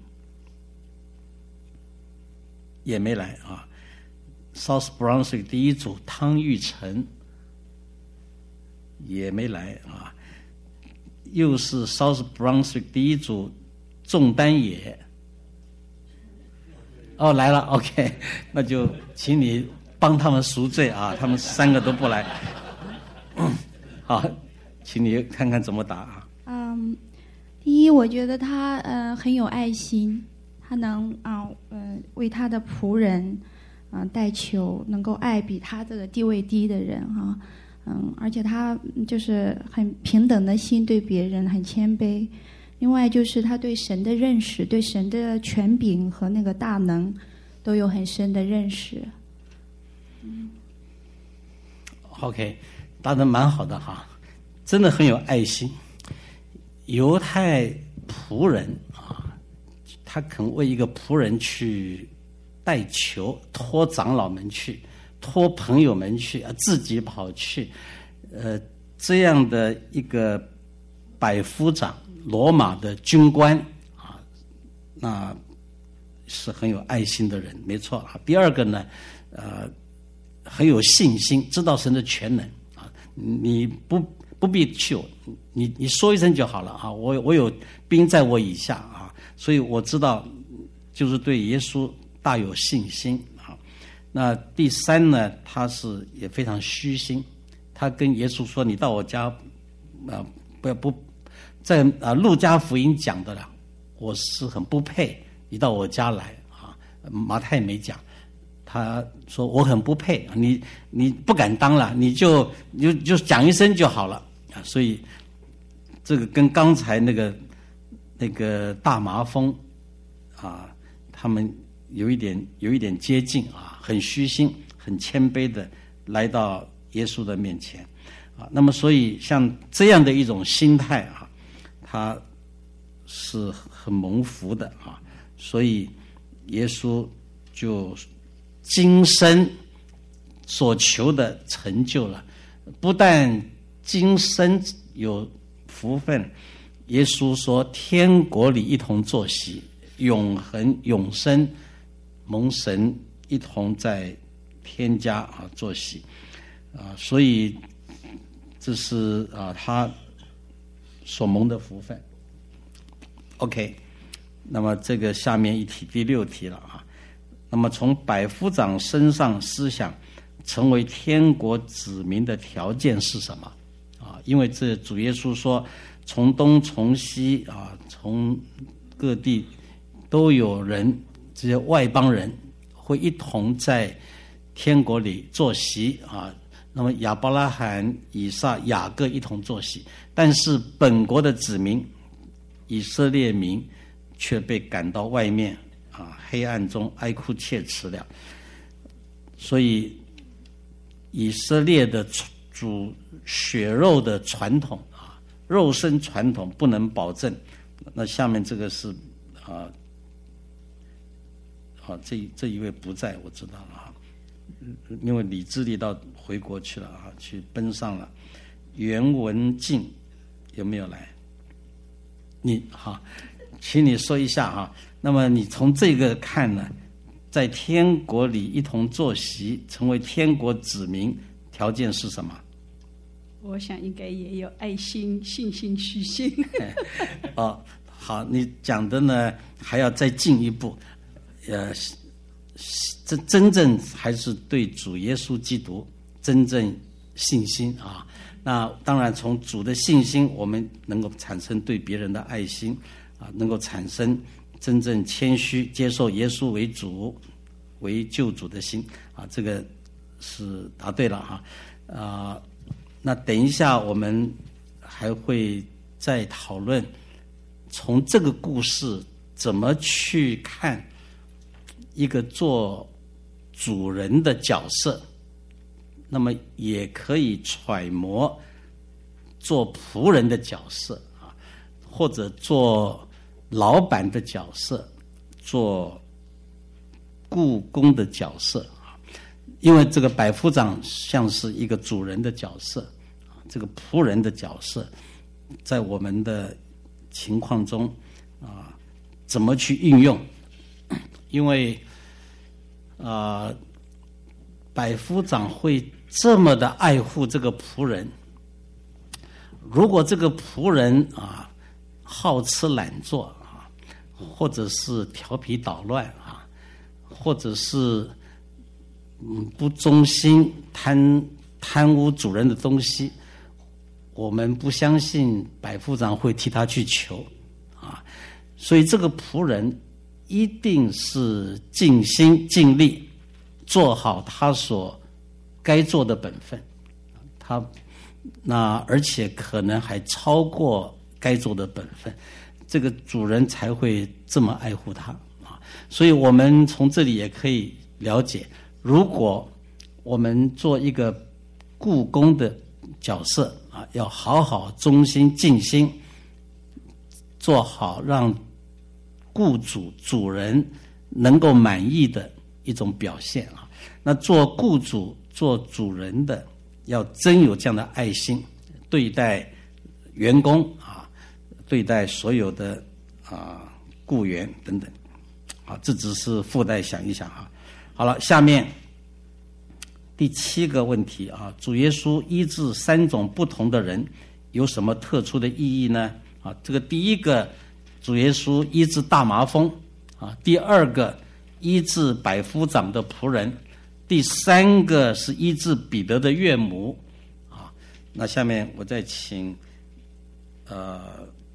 也没来啊。South Brunswick 第一组汤玉成也没来啊，又是 South Brunswick 第一组仲丹野，哦来了 ，OK， 那就请你帮他们赎罪啊，他们三个都不来，好，请你看看怎么答啊。 嗯，第一，我觉得他呃很有爱心，他能啊呃为他的仆人。嗯、呃，代求能够爱比他这个地位低的人哈、啊，嗯，而且他就是很平等的心对别人，很谦卑。另外就是他对神的认识，对神的权柄和那个大能都有很深的认识。嗯 OK， 答得蛮好的哈，真的很有爱心。犹太仆人啊，他肯为一个仆人去代求，托长老们去，托朋友们去，自己跑去，呃，这样的一个百夫长，罗马的军官啊，那是很有爱心的人，没错啊。第二个呢，呃，很有信心，知道神的全能啊，你不不必去，你你说一声就好了啊，我我有兵在我以下啊，所以我知道，就是对耶稣大有信心啊。那第三呢，他是也非常虚心，他跟耶稣说：“你到我家，啊，不不，在啊路加福音讲的了，我是很不配你到我家来啊。”马太没讲，他说我很不配，你你不敢当了，你就你就就讲一声就好了啊。所以这个跟刚才那个那个大麻风啊，他们。有一点有一点接近啊，很虚心、很谦卑的来到耶稣的面前啊。那么，所以像这样的一种心态啊，他是很蒙福的啊。所以耶稣就今生所求的成就了，不但今生有福分，耶稣说天国里一同坐席，永恒永生蒙神一同在天家啊坐席啊，所以这是啊他所蒙的福分。OK， 那么这个下面一题第六题了啊。那么从百夫长身上思想成为天国子民的条件是什么啊？因为这主耶稣说，从东从西啊，从各地都有人，这些外邦人会一同在天国里坐席啊。那么亚伯拉罕、以撒、雅各一同坐席，但是本国的子民以色列民却被赶到外面啊，黑暗中哀哭切齿了。所以以色列的主血肉的传统啊，肉身传统不能保证。那下面这个是啊，好、啊，这这一位不在，我知道了啊，因为李智利到回国去了啊，去奔上了。袁文静有没有来？你好，请你说一下啊。那么你从这个看呢，在天国里一同坐席，成为天国子民，条件是什么？ 我想应该也有爱心、信心、虚心。 哦，好，你讲的呢还要再进一步，呃，这真正还是对主耶稣基督真正信心啊。那当然，从主的信心，我们能够产生对别人的爱心啊，能够产生真正谦虚，接受耶稣为主、为救主的心啊，这个是答对了哈啊。那等一下我们还会再讨论，从这个故事怎么去看一个做主人的角色，那么也可以揣摩做仆人的角色啊，或者做老板的角色，做雇工的角色啊。因为这个百夫长像是一个主人的角色啊，这个仆人的角色，在我们的情况中啊，怎么去运用？因为啊，百夫长会这么的爱护这个仆人，如果这个仆人啊好吃懒做啊，或者是调皮捣乱啊，或者是嗯不忠心、贪贪污主人的东西，我们不相信百夫长会替他去求啊。所以这个仆人一定是尽心尽力做好他所该做的本分，他那而且可能还超过该做的本分，这个主人才会这么爱护他啊。所以我们从这里也可以了解，如果我们做一个雇工的角色啊，要好好忠心尽心，做好让雇主主人能够满意的一种表现啊。那做雇主做主人的要真有这样的爱心，对待员工啊，对待所有的啊雇员等等，啊，这只是附带想一想啊。好了，下面第七个问题啊，主耶稣医治三种不同的人有什么特殊的意义呢？啊，这个第一个，主耶稣医治大麻风啊，第二个医治百夫长的仆人，第三个是医治彼得的岳母啊。那下面我再请呃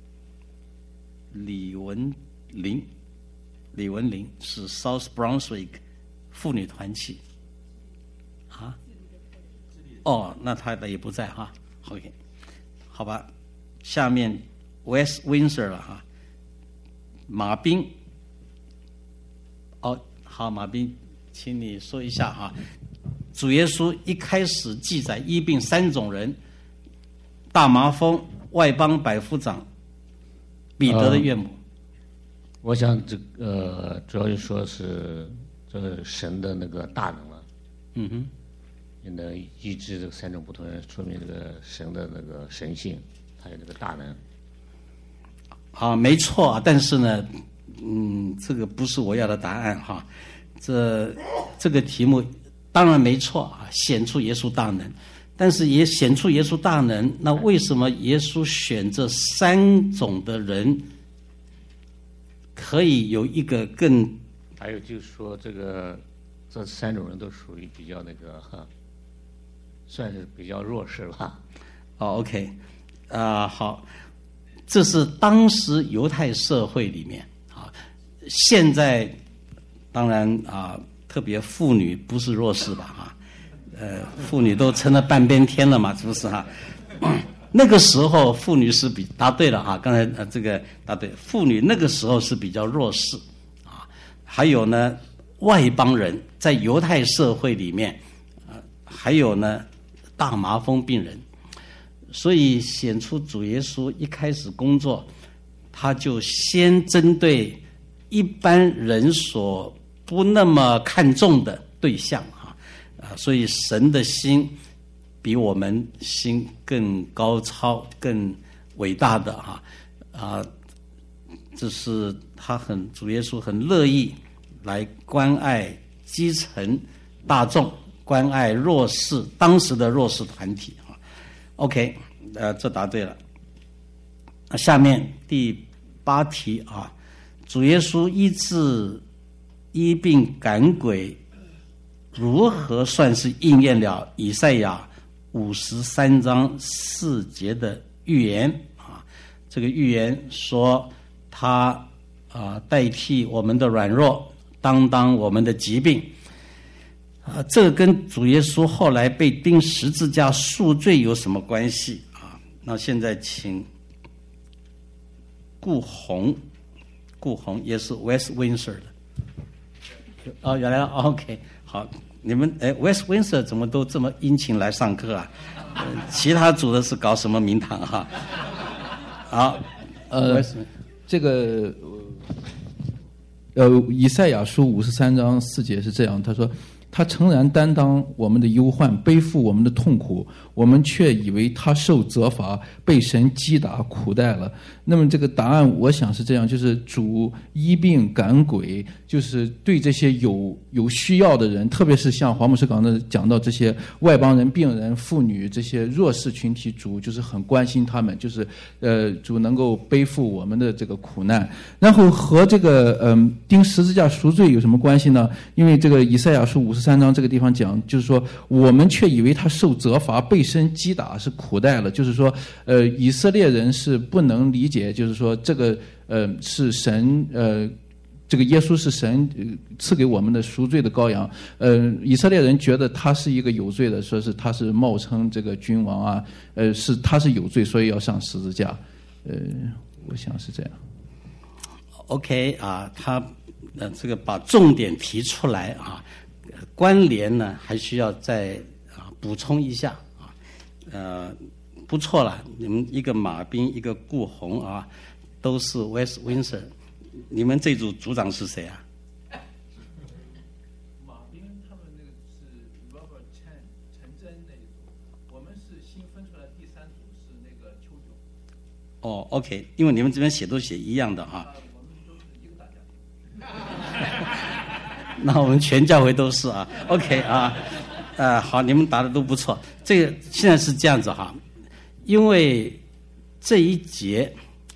李文玲，李文玲是 South Brunswick 妇女团契啊。哦，那他也不在哈。OK， 好吧，下面 West Windsor 了哈。马斌，哦，好，马斌，请你说一下哈。主耶稣一开始记载医病三种人：大麻风、外邦百夫长、彼得的岳母。 呃、我想这个、呃、主要就说是这个神的那个大能了。 嗯哼。 也能医治这个三种不同人，说明这个神的那个神性，还有这个大能。 啊，没错啊，但是呢，嗯，这个不是我要的答案哈。这这个题目当然没错啊，显出耶稣大能，但是也显出耶稣大能，那为什么耶稣选这三种的人，可以有一个更？ 还有就是说，这个这三种人都属于比较那个哈，算是比较弱势吧。 哦 ，OK， 啊、呃，好。这是当时犹太社会里面啊，现在当然啊，特别妇女不是弱势吧啊，呃，妇女都成了半边天了嘛，是不是哈、啊？那个时候妇女是比答对了哈、啊，刚才呃这个答对，妇女那个时候是比较弱势啊。还有呢，外邦人在犹太社会里面啊，还有呢，大麻风病人。所以显出主耶稣一开始工作，他就先针对一般人所不那么看重的对象啊，啊，所以神的心比我们心更高超、更伟大的哈啊，这是他很主耶稣很乐意来关爱基层大众，关爱弱势当时的弱势团体。OK， 呃，这答对了。下面第八题啊，主耶稣医治医病赶鬼，如何算是应验了以赛亚五十三章四节的预言啊？这个预言说他啊代替我们的软弱，担当我们的疾病。啊，这个跟主耶稣后来被钉十字架赎罪有什么关系啊？那现在请顾红，顾红也是 West Windsor 的。哦，原来 OK， 好，你们哎 West Windsor 怎么都这么殷勤来上课啊？呃、其他组的是搞什么名堂哈、啊？好， 呃，这个呃，以赛亚书五十三章四节是这样，他说。他诚然担当我们的忧患，背负我们的痛苦，我们却以为他受责罚，被神击打苦待了。那么这个答案我想是这样，就是主医病赶鬼，就是对这些有有需要的人，特别是像黄牧师刚才讲到这些外邦人、病人、妇女这些弱势群体，主就是很关心他们，就是呃主能够背负我们的这个苦难。然后和这个嗯、呃、钉十字架赎罪有什么关系呢？因为这个以赛亚书五十三章这个地方讲，就是说我们却以为他受责罚，被神击打，是苦待了。就是说，呃，以色列人是不能理解，就是说这个呃是神呃。这个耶稣是神赐给我们的赎罪的羔羊，呃，以色列人觉得他是一个有罪的，说是他是冒称这个君王啊，呃，是他是有罪，所以要上十字架，呃，我想是这样。 OK 啊，他呃这个把重点提出来啊，关联呢还需要再啊补充一下啊，呃，不错了，你们一个马兵，一个顾红啊，都是 West Windsor。你们这组组长是谁啊？ 马兵他们那个是 Robert Chen 陈真那一组，我们是新分出来第三组是那个邱炯。 哦 ，OK， 因为你们这边写都写一样的哈。啊、 我们都是一个大家庭。那我们全教会都是啊 ，OK 啊，呃，好，你们答的都不错。这个现在是这样子哈，因为这一节。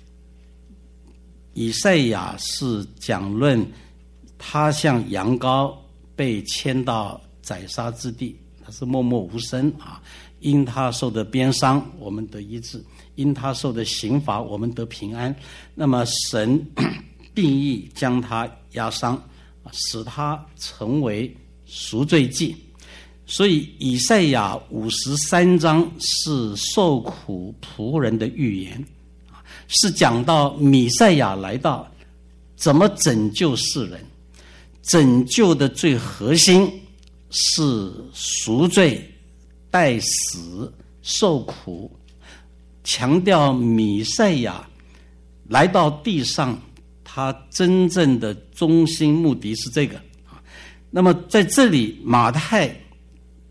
以赛亚是讲论他像羊羔被牵到宰杀之地，他是默默无声啊。因他受的鞭伤，我们得医治；因他受的刑罚，我们得平安。那么神定义将他压伤，使他成为赎罪祭。所以以赛亚五十三章是受苦仆人的预言。是讲到弥赛亚来到，怎么拯救世人？拯救的最核心是赎罪、代死、受苦，强调弥赛亚来到地上，他真正的中心目的是这个。那么在这里，马太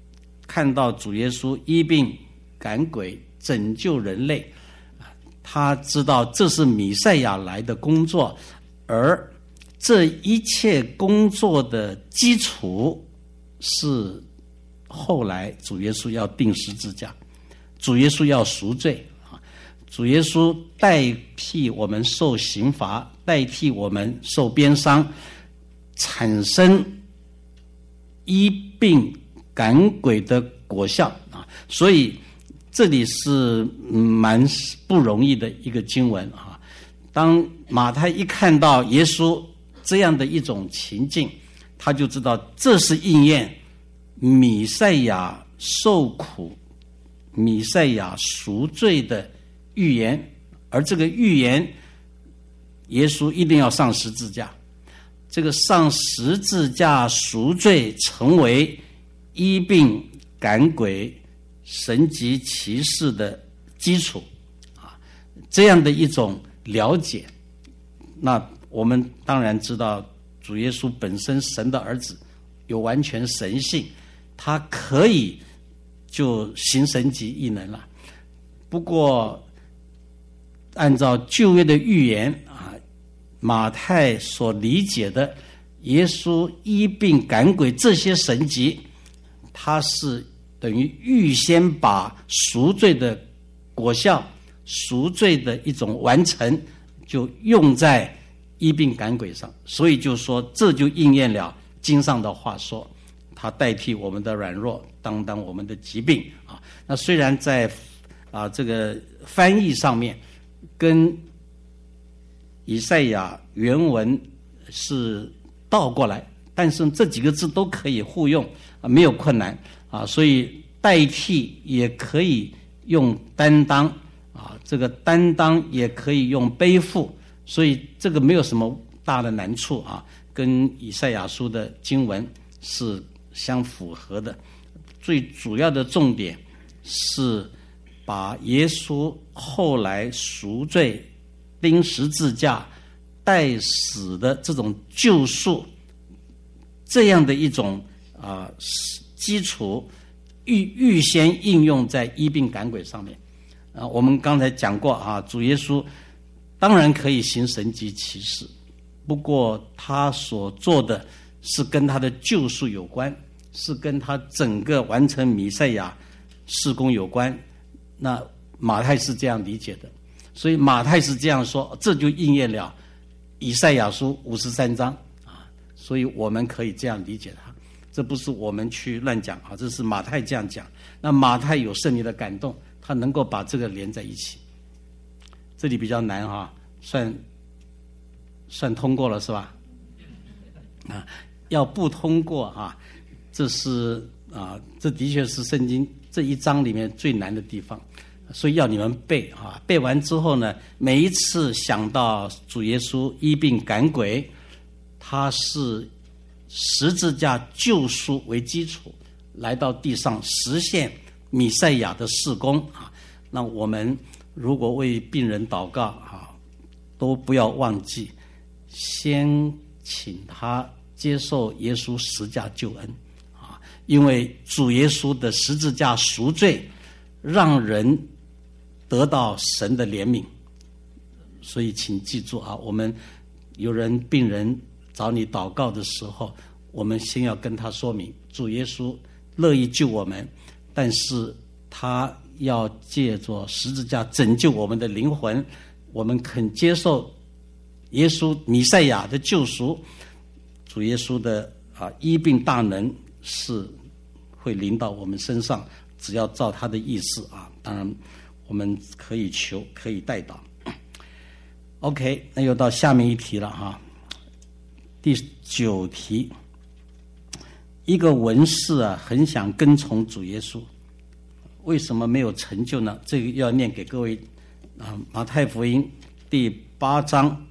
看到主耶稣医病赶鬼拯救人类，他知道这是弥赛亚来的工作，而这一切工作的基础是后来主耶稣要钉十字架，主耶稣要赎罪，主耶稣代替我们受刑罚，代替我们受鞭伤，产生医病赶鬼的果效啊！所以这里是蛮不容易的一个经文啊。当马太一看到耶稣这样的一种情境，他就知道这是应验弥赛亚受苦、弥赛亚赎罪的预言，而这个预言，耶稣一定要上十字架。这个上十字架赎罪，成为医病赶鬼、神迹奇事的基础啊，这样的一种了解，那我们当然知道，主耶稣本身神的儿子，有完全神性，他可以就行神迹异能了。不过，按照旧约的预言啊，马太所理解的耶稣医病赶鬼这些神迹，他是等于预先把赎罪的果效、赎罪的一种完成，就用在医病赶鬼上。所以就说这就应验了经上的话说，他代替我们的软弱，担当我们的疾病啊。那虽然在啊这个翻译上面跟以赛亚原文是倒过来，但是这几个字都可以互用啊，没有困难啊。所以代替也可以用担当啊，这个担当也可以用背负，所以这个没有什么大的难处啊，跟以赛亚书的经文是相符合的。最主要的重点是把耶稣后来赎罪、钉十字架、代死的这种救赎，这样的一种啊、呃、基础预预先应用在医病赶鬼上面啊。我们刚才讲过啊，主耶稣当然可以行神迹奇事，不过他所做的是跟他的救赎有关，是跟他整个完成弥赛亚事工有关。那马太是这样理解的，所以马太是这样说，这就应验了以赛亚书五十三章啊，所以我们可以这样理解它，这不是我们去乱讲啊，这是马太这样讲。那马太有圣灵的感动，他能够把这个连在一起。这里比较难哈，算算通过了是吧？啊，要不通过啊，这是啊，这的确是圣经这一章里面最难的地方。所以要你们背啊，背完之后呢，每一次想到主耶稣医病赶鬼，他是十字架救赎为基础，来到地上实现弥赛亚的事工啊。那我们如果为病人祷告啊，都不要忘记，先请他接受耶稣十架救恩啊，因为主耶稣的十字架赎罪，让人得到神的怜悯。所以请记住啊，我们有人病人找你祷告的时候，我们先要跟他说明，主耶稣乐意救我们，但是他要借着十字架拯救我们的灵魂，我们肯接受耶稣弥赛亚的救赎，主耶稣的啊医病大能是会临到我们身上，只要照他的意思啊，当然我们可以求，可以代祷。OK， 那又到下面一题了哈，第九题，一个文士啊，很想跟从主耶稣，为什么没有成就呢？这个要念给各位啊，马太福音第八章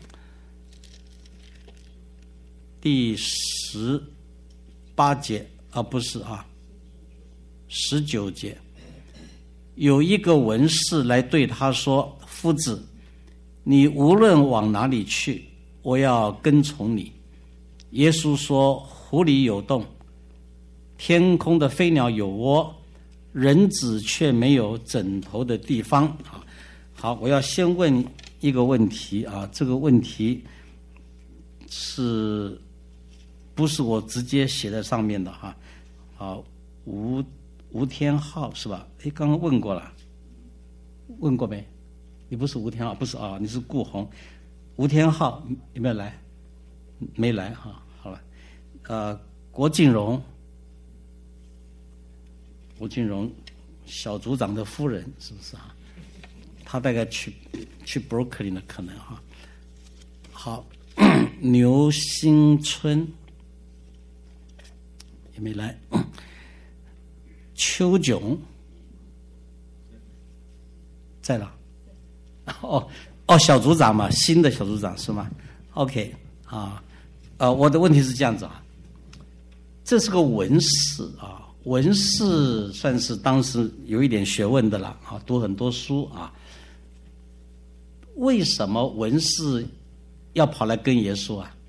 第十八节啊，不是啊，十九节。有一个文士来对他说：“夫子，你无论往哪里去，我要跟从你。”耶稣说：“湖里有洞， 天空的飞鸟有窝，人子却没有枕头的地方啊。好，我要先问一个问题啊，这个问题是不是我直接写在上面的哈？啊，吴吴天浩是吧？哎，刚刚问过了，问过没？你不是吴天浩，不是啊，你是顾红。吴天浩有没有来？没来哈。好了，呃，郭敬荣，郭敬荣小组长的夫人是不是啊？他大概去去 Brooklyn 的可能哈。好，牛新春也没来。邱炯在哪？哦哦，小组长嘛，新的小组长是吗 ？OK 啊，呃，我的问题是这样子啊，这是个文士啊，文士算是当时有一点学问的了啊，读很多书啊。为什么文士要跑来跟耶稣啊？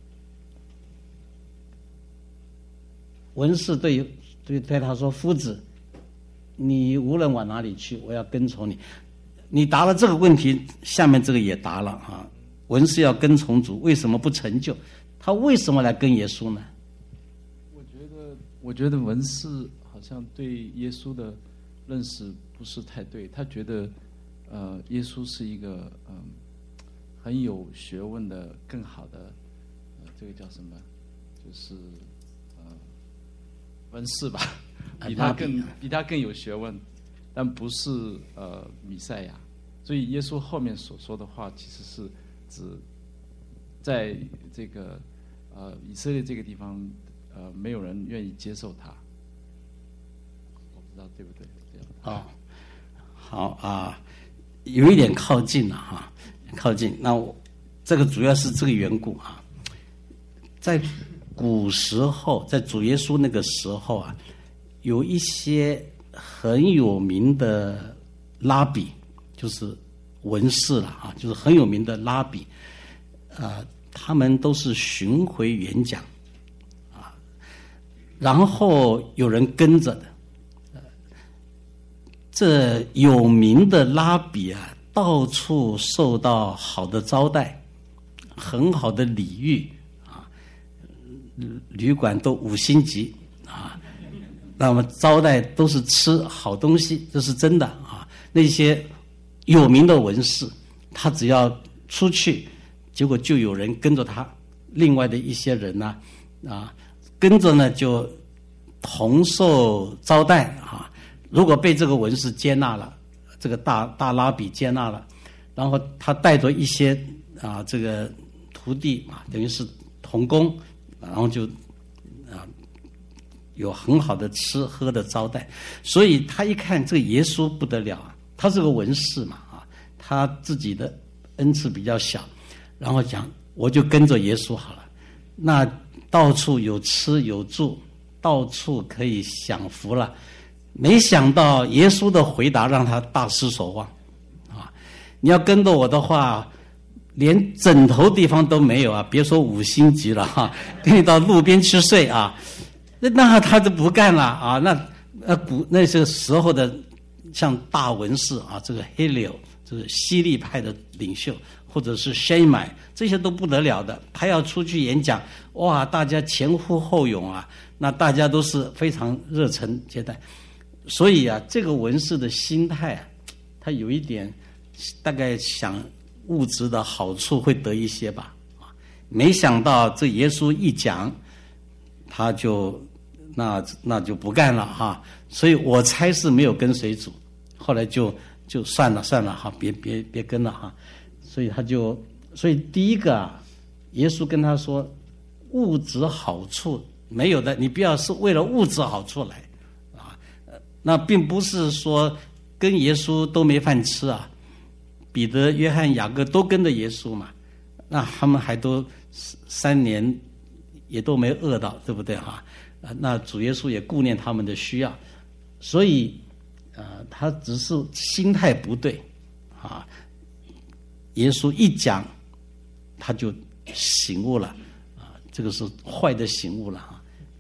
文士对对对他说：“夫子，你无论往哪里去，我要跟从你。”你答了这个问题，下面这个也答了啊。文士要跟从主，为什么不成就？他为什么来跟耶稣呢？ 我觉得，我觉得文士好像对耶稣的认识不是太对。他觉得，呃，耶稣是一个嗯、呃、很有学问的、更好的，呃，这个叫什么？就是呃文士吧，比他更比他更有学问。但不是呃弥赛亚，所以耶稣后面所说的话，其实是指在这个呃以色列这个地方，呃没有人愿意接受他。我不知道对不对？这样哦，好啊，有一点靠近了哈，靠近。那我这个主要是这个缘故啊，在古时候，在主耶稣那个时候啊，有一些很有名的拉比，就是文士了啊，就是很有名的拉比，呃，他们都是巡回演讲啊，然后有人跟着的，呃，这有名的拉比啊，到处受到好的招待，很好的礼遇啊，旅馆都五星级啊。那么招待都是吃好东西，这是真的啊。那些有名的文士，他只要出去，结果就有人跟着他，另外的一些人呢，啊，跟着呢就同受招待啊。如果被这个文士接纳了，这个大大拉比接纳了，然后他带着一些啊这个徒弟啊，等于是同工，然后就啊。有很好的吃喝的招待，所以他一看这个耶稣不得了啊，他是个文士嘛啊，他自己的恩赐比较小，然后讲我就跟着耶稣好了，那到处有吃有住，到处可以享福了。没想到耶稣的回答让他大失所望啊！你要跟着我的话，连枕头地方都没有啊，别说五星级了哈，给你到路边去睡啊！那他就不干了啊！那呃古那些时候的像大文士啊，这个 Hillel 就是希利派的领袖，或者是 Shammai 这些都不得了的。他要出去演讲，哇，大家前呼后拥啊，那大家都是非常热忱接待。所以啊，这个文士的心态啊，他有一点大概想物质的好处会得一些吧啊，没想到这耶稣一讲，他就。那那就不干了哈，所以我猜是没有跟随主，后来就就算了算了哈，别别别跟了哈，所以他就所以第一个啊，耶稣跟他说，物质好处没有的，你不要是为了物质好处来啊，那并不是说跟耶稣都没饭吃啊，彼得、约翰、雅各都跟着耶稣嘛，那他们还都三年也都没饿到，对不对哈？那主耶稣也顾念他们的需要，所以呃，他只是心态不对啊。耶稣一讲，他就醒悟了啊，这个是坏的醒悟了啊。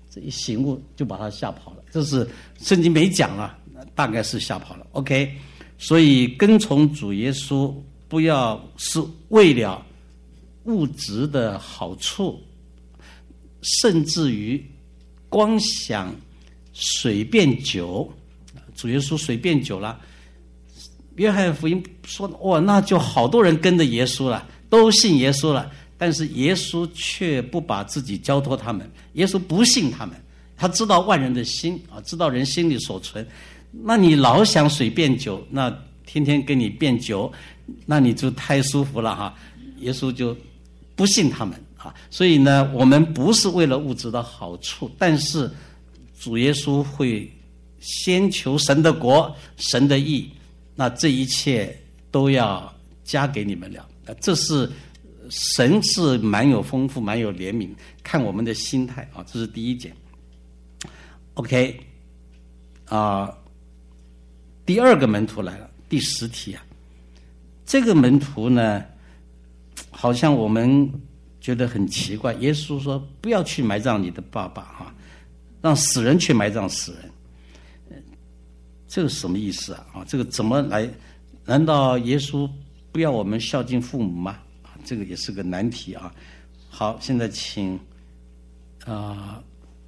这一醒悟就把他吓跑了。这是圣经没讲了，大概是吓跑了。OK， 所以跟从主耶稣不要是为了物质的好处，甚至于光想水变酒，主耶稣水变酒了。约翰福音说，哇，那就好多人跟着耶稣了，都信耶稣了。但是耶稣却不把自己交托他们，耶稣不信他们，他知道万人的心啊，知道人心里所存。那你老想水变酒，那天天跟你变酒，那你就太舒服了哈。耶稣就不信他们啊。所以呢，我们不是为了物质的好处，但是主耶稣会先求神的国、神的义，那这一切都要加给你们了。这是神是蛮有丰富、蛮有怜悯，看我们的心态啊，这是第一点。OK， 啊、呃，第二个门徒来了，第十题啊。这个门徒呢，好像我们觉得很奇怪。耶稣说：“不要去埋葬你的爸爸哈、啊，让死人去埋葬死人。”这个什么意思啊？啊，这个怎么来？难道耶稣不要我们孝敬父母吗？这个也是个难题啊。好，现在请啊、呃、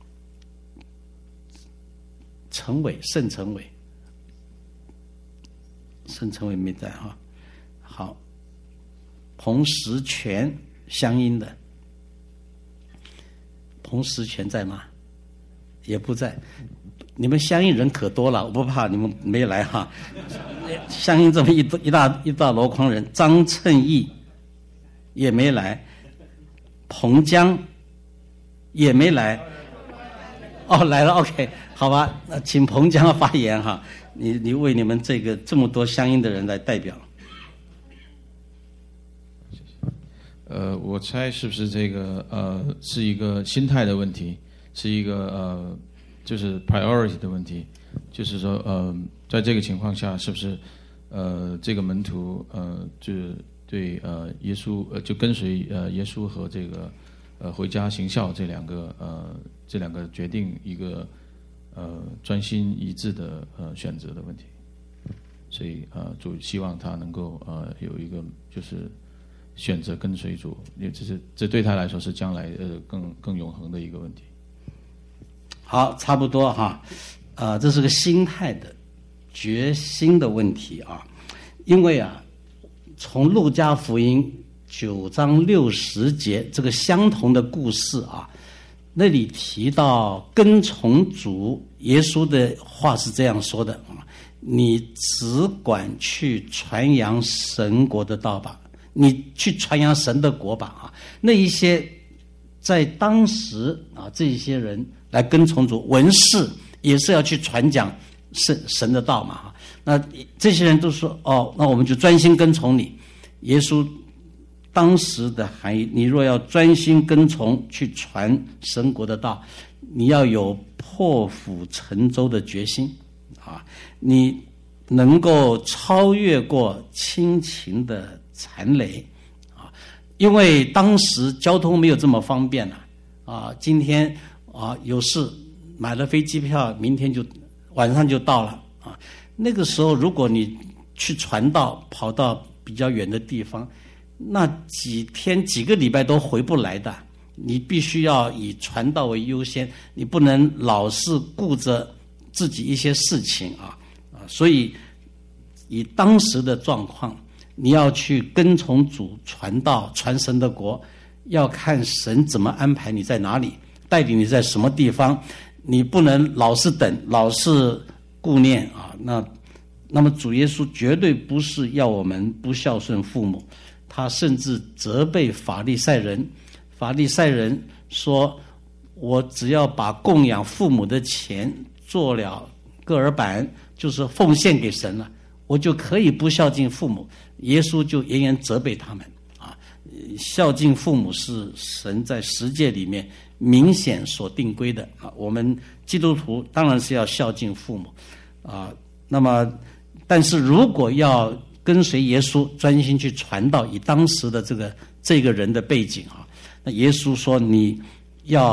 陈伟，盛陈伟，盛陈伟没在哈。好，彭石全，乡音的，彭石全在吗？也不在。你们乡音人可多了，我不怕你们没来哈。乡音这么一一大一大箩筐人，张称义也没来，彭江也没来。哦，来了 ，OK， 好吧，那请彭江发言哈。你你为你们这个这么多乡音的人来代表。 呃，我猜是不是这个呃是一个心态的问题，是一个呃就是 priority 的问题，就是说呃在这个情况下，是不是呃这个门徒呃就是对呃耶稣呃就跟随呃耶稣和这个呃回家行孝这两个呃这两个决定一个呃专心一致的呃选择的问题，所以呃主希望他能够呃有一个就是选择跟随主，因为这是这对他来说是将来呃更更永恒的一个问题。 好，差不多哈，呃，这是个心态的决心的问题啊，因为啊，从路加福音九章六十节这个相同的故事啊，那里提到跟从主耶稣的话是这样说的啊，你只管去传扬神国的道吧。你去传扬神的国吧啊！那一些在当时啊，这些人来跟从主，文士也是要去传讲神神的道嘛哈。那这些人都说哦，那我们就专心跟从你。耶稣当时的含义，你若要专心跟从去传神国的道，你要有破釜沉舟的决心啊！你能够超越过亲情的残累啊，因为当时交通没有这么方便了啊。今天啊有事买了飞机票，明天就晚上就到了啊。那个时候，如果你去传道，跑到比较远的地方，那几天几个礼拜都回不来的。你必须要以传道为优先，你不能老是顾着自己一些事情啊啊。所以以当时的状况，你要去跟从主传道传神的国，要看神怎么安排你在哪里，带领你在什么地方，你不能老是等，老是顾念啊。那那么主耶稣绝对不是要我们不孝顺父母，他甚至责备法利赛人。法利赛人说，我只要把供养父母的钱做了个耳板，就是奉献给神了，我就可以不孝敬父母。耶稣就严严责备他们啊！孝敬父母是神在十诫里面明显所定规的啊。我们基督徒当然是要孝敬父母啊。那么，但是如果要跟随耶稣，专心去传道，以当时的这个这个人的背景啊，那耶稣说你要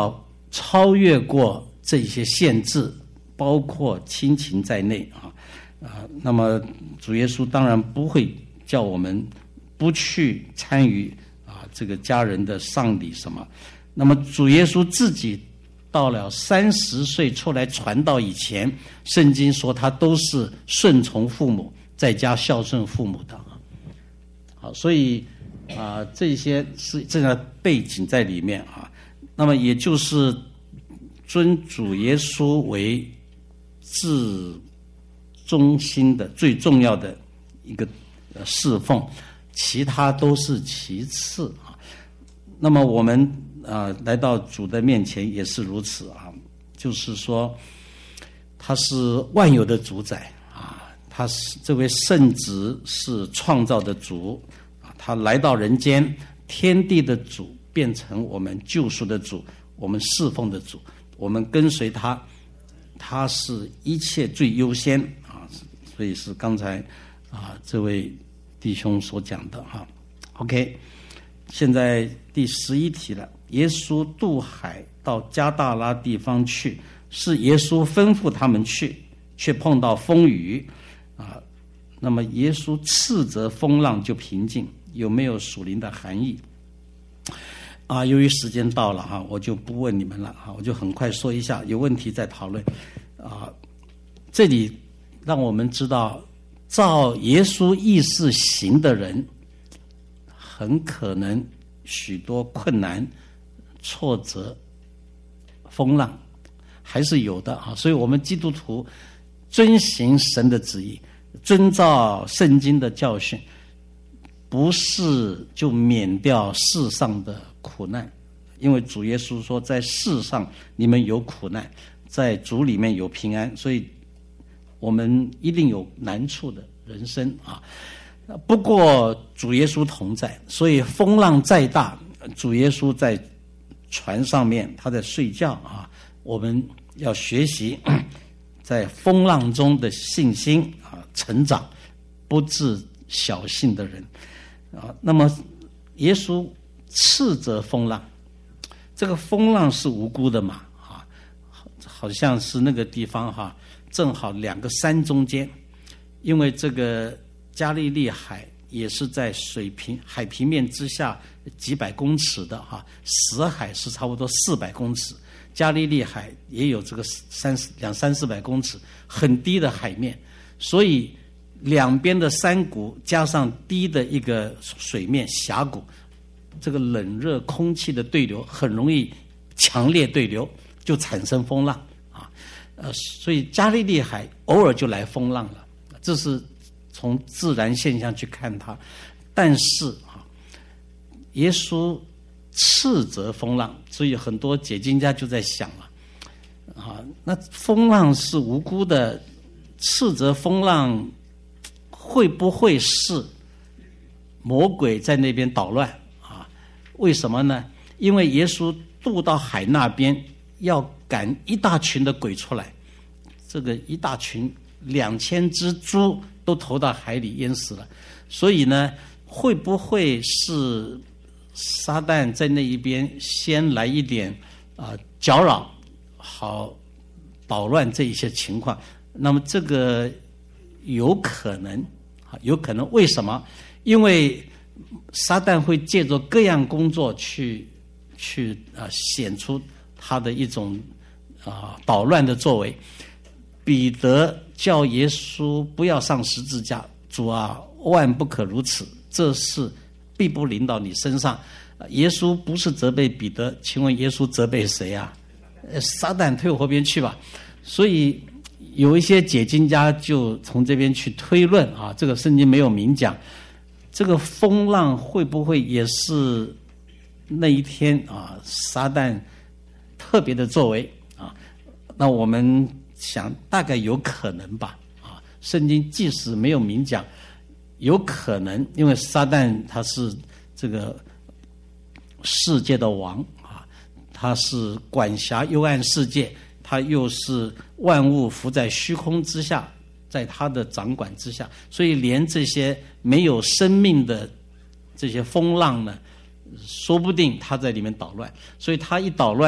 超越过这些限制，包括亲情在内啊啊。那么主耶稣当然不会叫我们不去参与啊这个家人的丧礼什么。那么主耶稣自己到了三十岁出来传道以前，圣经说他都是顺从父母，在家孝顺父母的。好，所以啊、呃，这些是这样的背景在里面啊。那么也就是尊主耶稣为至中心的、最重要的一个侍奉，其他都是其次啊。那么我们啊、呃、来到主的面前也是如此啊，就是说他是万有的主宰啊，他是这位圣子是创造的主啊，他来到人间，天地的主变成我们救赎的主，我们侍奉的主，我们跟随他，他是一切最优先啊，所以是刚才啊这位弟兄所讲的哈、啊。OK， 现在第十一题了。耶稣渡海到加大拉地方去，是耶稣吩咐他们去，却碰到风雨啊。那么耶稣斥责风浪就平静，有没有属灵的含义啊？由于时间到了哈、啊，我就不问你们了哈、啊，我就很快说一下，有问题再讨论啊。这里让我们知道，照耶稣意思行的人，很可能许多困难、挫折、风浪还是有的啊。所以我们基督徒遵行神的旨意，遵照圣经的教训，不是就免掉世上的苦难，因为主耶稣说在世上你们有苦难，在主里面有平安，所以我们一定有难处的人生啊。不过主耶稣同在，所以风浪再大，主耶稣在船上面，他在睡觉啊。我们要学习在风浪中的信心啊，成长，不致小信的人啊。那么耶稣斥责风浪，这个风浪是无辜的嘛啊，好像是那个地方哈、啊，正好两个山中间，因为这个加利利海也是在水平海平面之下几百公尺的哈，死海是差不多四百公尺，加利利海也有这个三两三四百公尺，很低的海面，所以两边的山谷加上低的一个水面峡谷，这个冷热空气的对流很容易强烈对流，就产生风浪啊。呃，所以加利利海偶尔就来风浪了，这是从自然现象去看它。但是啊，耶稣斥责风浪，所以很多解经家就在想了啊，那风浪是无辜的，斥责风浪会不会是魔鬼在那边捣乱啊？为什么呢？因为耶稣渡到海那边要赶一大群的鬼出来，这个一大群两千只猪都投到海里淹死了，所以呢，会不会是撒旦在那一边先来一点啊、呃、搅扰，好捣乱这一些情况？那么这个有可能啊，有可能。为什么？因为撒旦会借着各样工作去去啊、呃、显出他的一种啊、呃、捣乱的作为。彼得叫耶稣不要上十字架，主啊，万不可如此，这事必不临到你身上。耶稣不是责备彼得，请问耶稣责备谁啊？撒旦退后边去吧。所以有一些解经家就从这边去推论啊，这个圣经没有明讲，这个风浪会不会也是那一天啊撒旦特别的作为啊？那我们想大概有可能吧啊，圣经即使没有明讲，有可能，因为撒旦他是这个世界的王啊，他是管辖幽暗世界，他又是万物伏在虚空之下，在他的掌管之下，所以连这些没有生命的这些风浪呢，说不定他在里面捣乱，所以他一捣乱呢，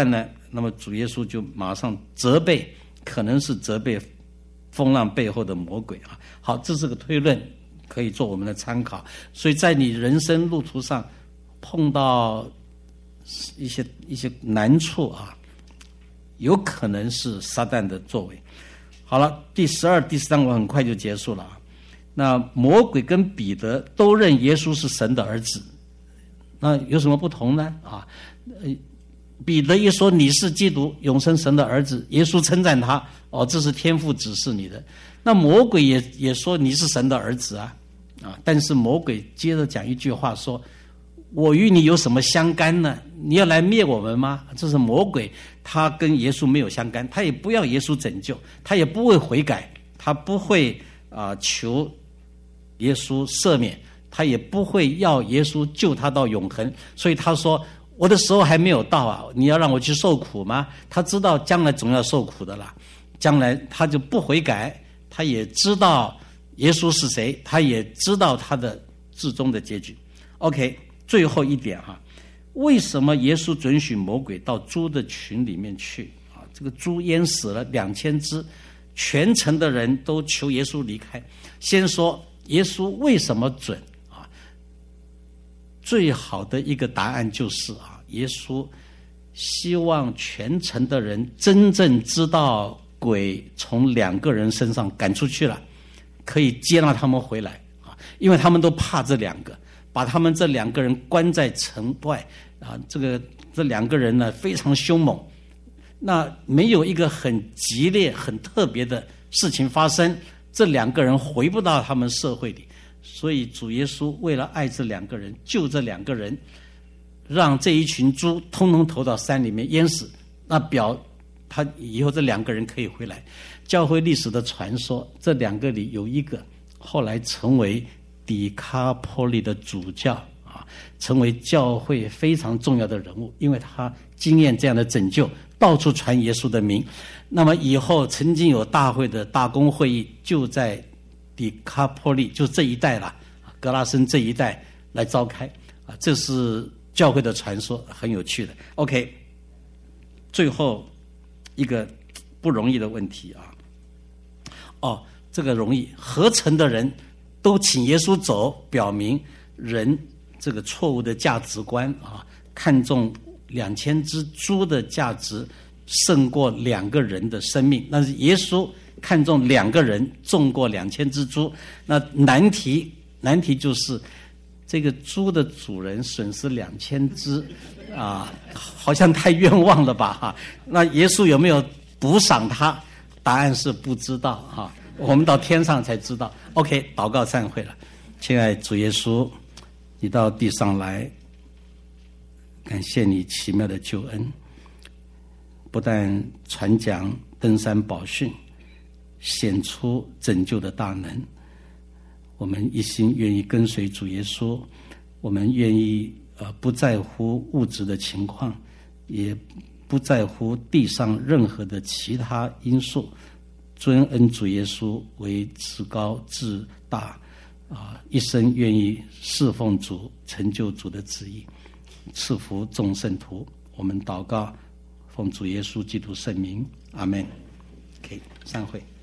那么主耶稣就马上责备，可能是责备风浪背后的魔鬼啊。好，这是个推论，可以做我们的参考。所以在你人生路途上碰到一些一些难处啊，有可能是撒旦的作为。好了，第十二、第十三我很快就结束了啊。那魔鬼跟彼得都认耶稣是神的儿子，那有什么不同呢？啊，呃，彼得一说你是基督，永生神的儿子，耶稣称赞他，哦，这是天父指示你的。那魔鬼也也说你是神的儿子啊，啊，但是魔鬼接着讲一句话说，我与你有什么相干呢？你要来灭我们吗？这是魔鬼，他跟耶稣没有相干，他也不要耶稣拯救，他也不会悔改，他不会啊、呃、求耶稣赦免，他也不会要耶稣救他到永恒。所以他说我的时候还没有到啊，你要让我去受苦吗？他知道将来总要受苦的啦，将来他就不悔改，他也知道耶稣是谁，他也知道他的至终的结局。 OK， 最后一点哈、啊，为什么耶稣准许魔鬼到猪的群里面去啊？这个猪淹死了两千只，全城的人都求耶稣离开。先说耶稣为什么准啊？最好的一个答案就是啊，耶稣希望全城的人真正知道鬼从两个人身上赶出去了，可以接纳他们回来啊，因为他们都怕这两个，把他们这两个人关在城外啊，这个这两个人呢非常凶猛，那没有一个很激烈、很特别的事情发生，这两个人回不到他们社会里，所以主耶稣为了爱这两个人，救这两个人，让这一群猪通通投到山里面淹死，那表他以后这两个人可以回来。教会历史的传说，这两个里有一个后来成为底卡波利的主教啊，成为教会非常重要的人物，因为他经验这样的拯救，到处传耶稣的名。那么以后曾经有大会的大公会议就在底卡波利，就这一带了，格拉森这一带来召开啊，这是教会的传说，很有趣的。OK， 最后一个不容易的问题啊，哦，这个容易，合成的人都请耶稣走，表明人这个错误的价值观啊，看重两千只猪的价值胜过两个人的生命，但是耶稣看重两个人重过两千只猪。那难题难题就是这个猪的主人损失两千只啊，好像太冤枉了吧哈？那耶稣有没有补赏他？答案是不知道哈，我们到天上才知道。OK， 祷告散会了。亲爱主耶稣，你到地上来，感谢你奇妙的救恩，不但传讲登山宝训，显出拯救的大能，我们一心愿意跟随主耶稣，我们愿意呃不在乎物质的情况，也不在乎地上任何的其他因素，尊恩主耶稣为至高至大啊，一生愿意侍奉主，成就主的旨意，赐福众圣徒。我们祷告，奉主耶稣基督圣名，阿们。OK， 散会。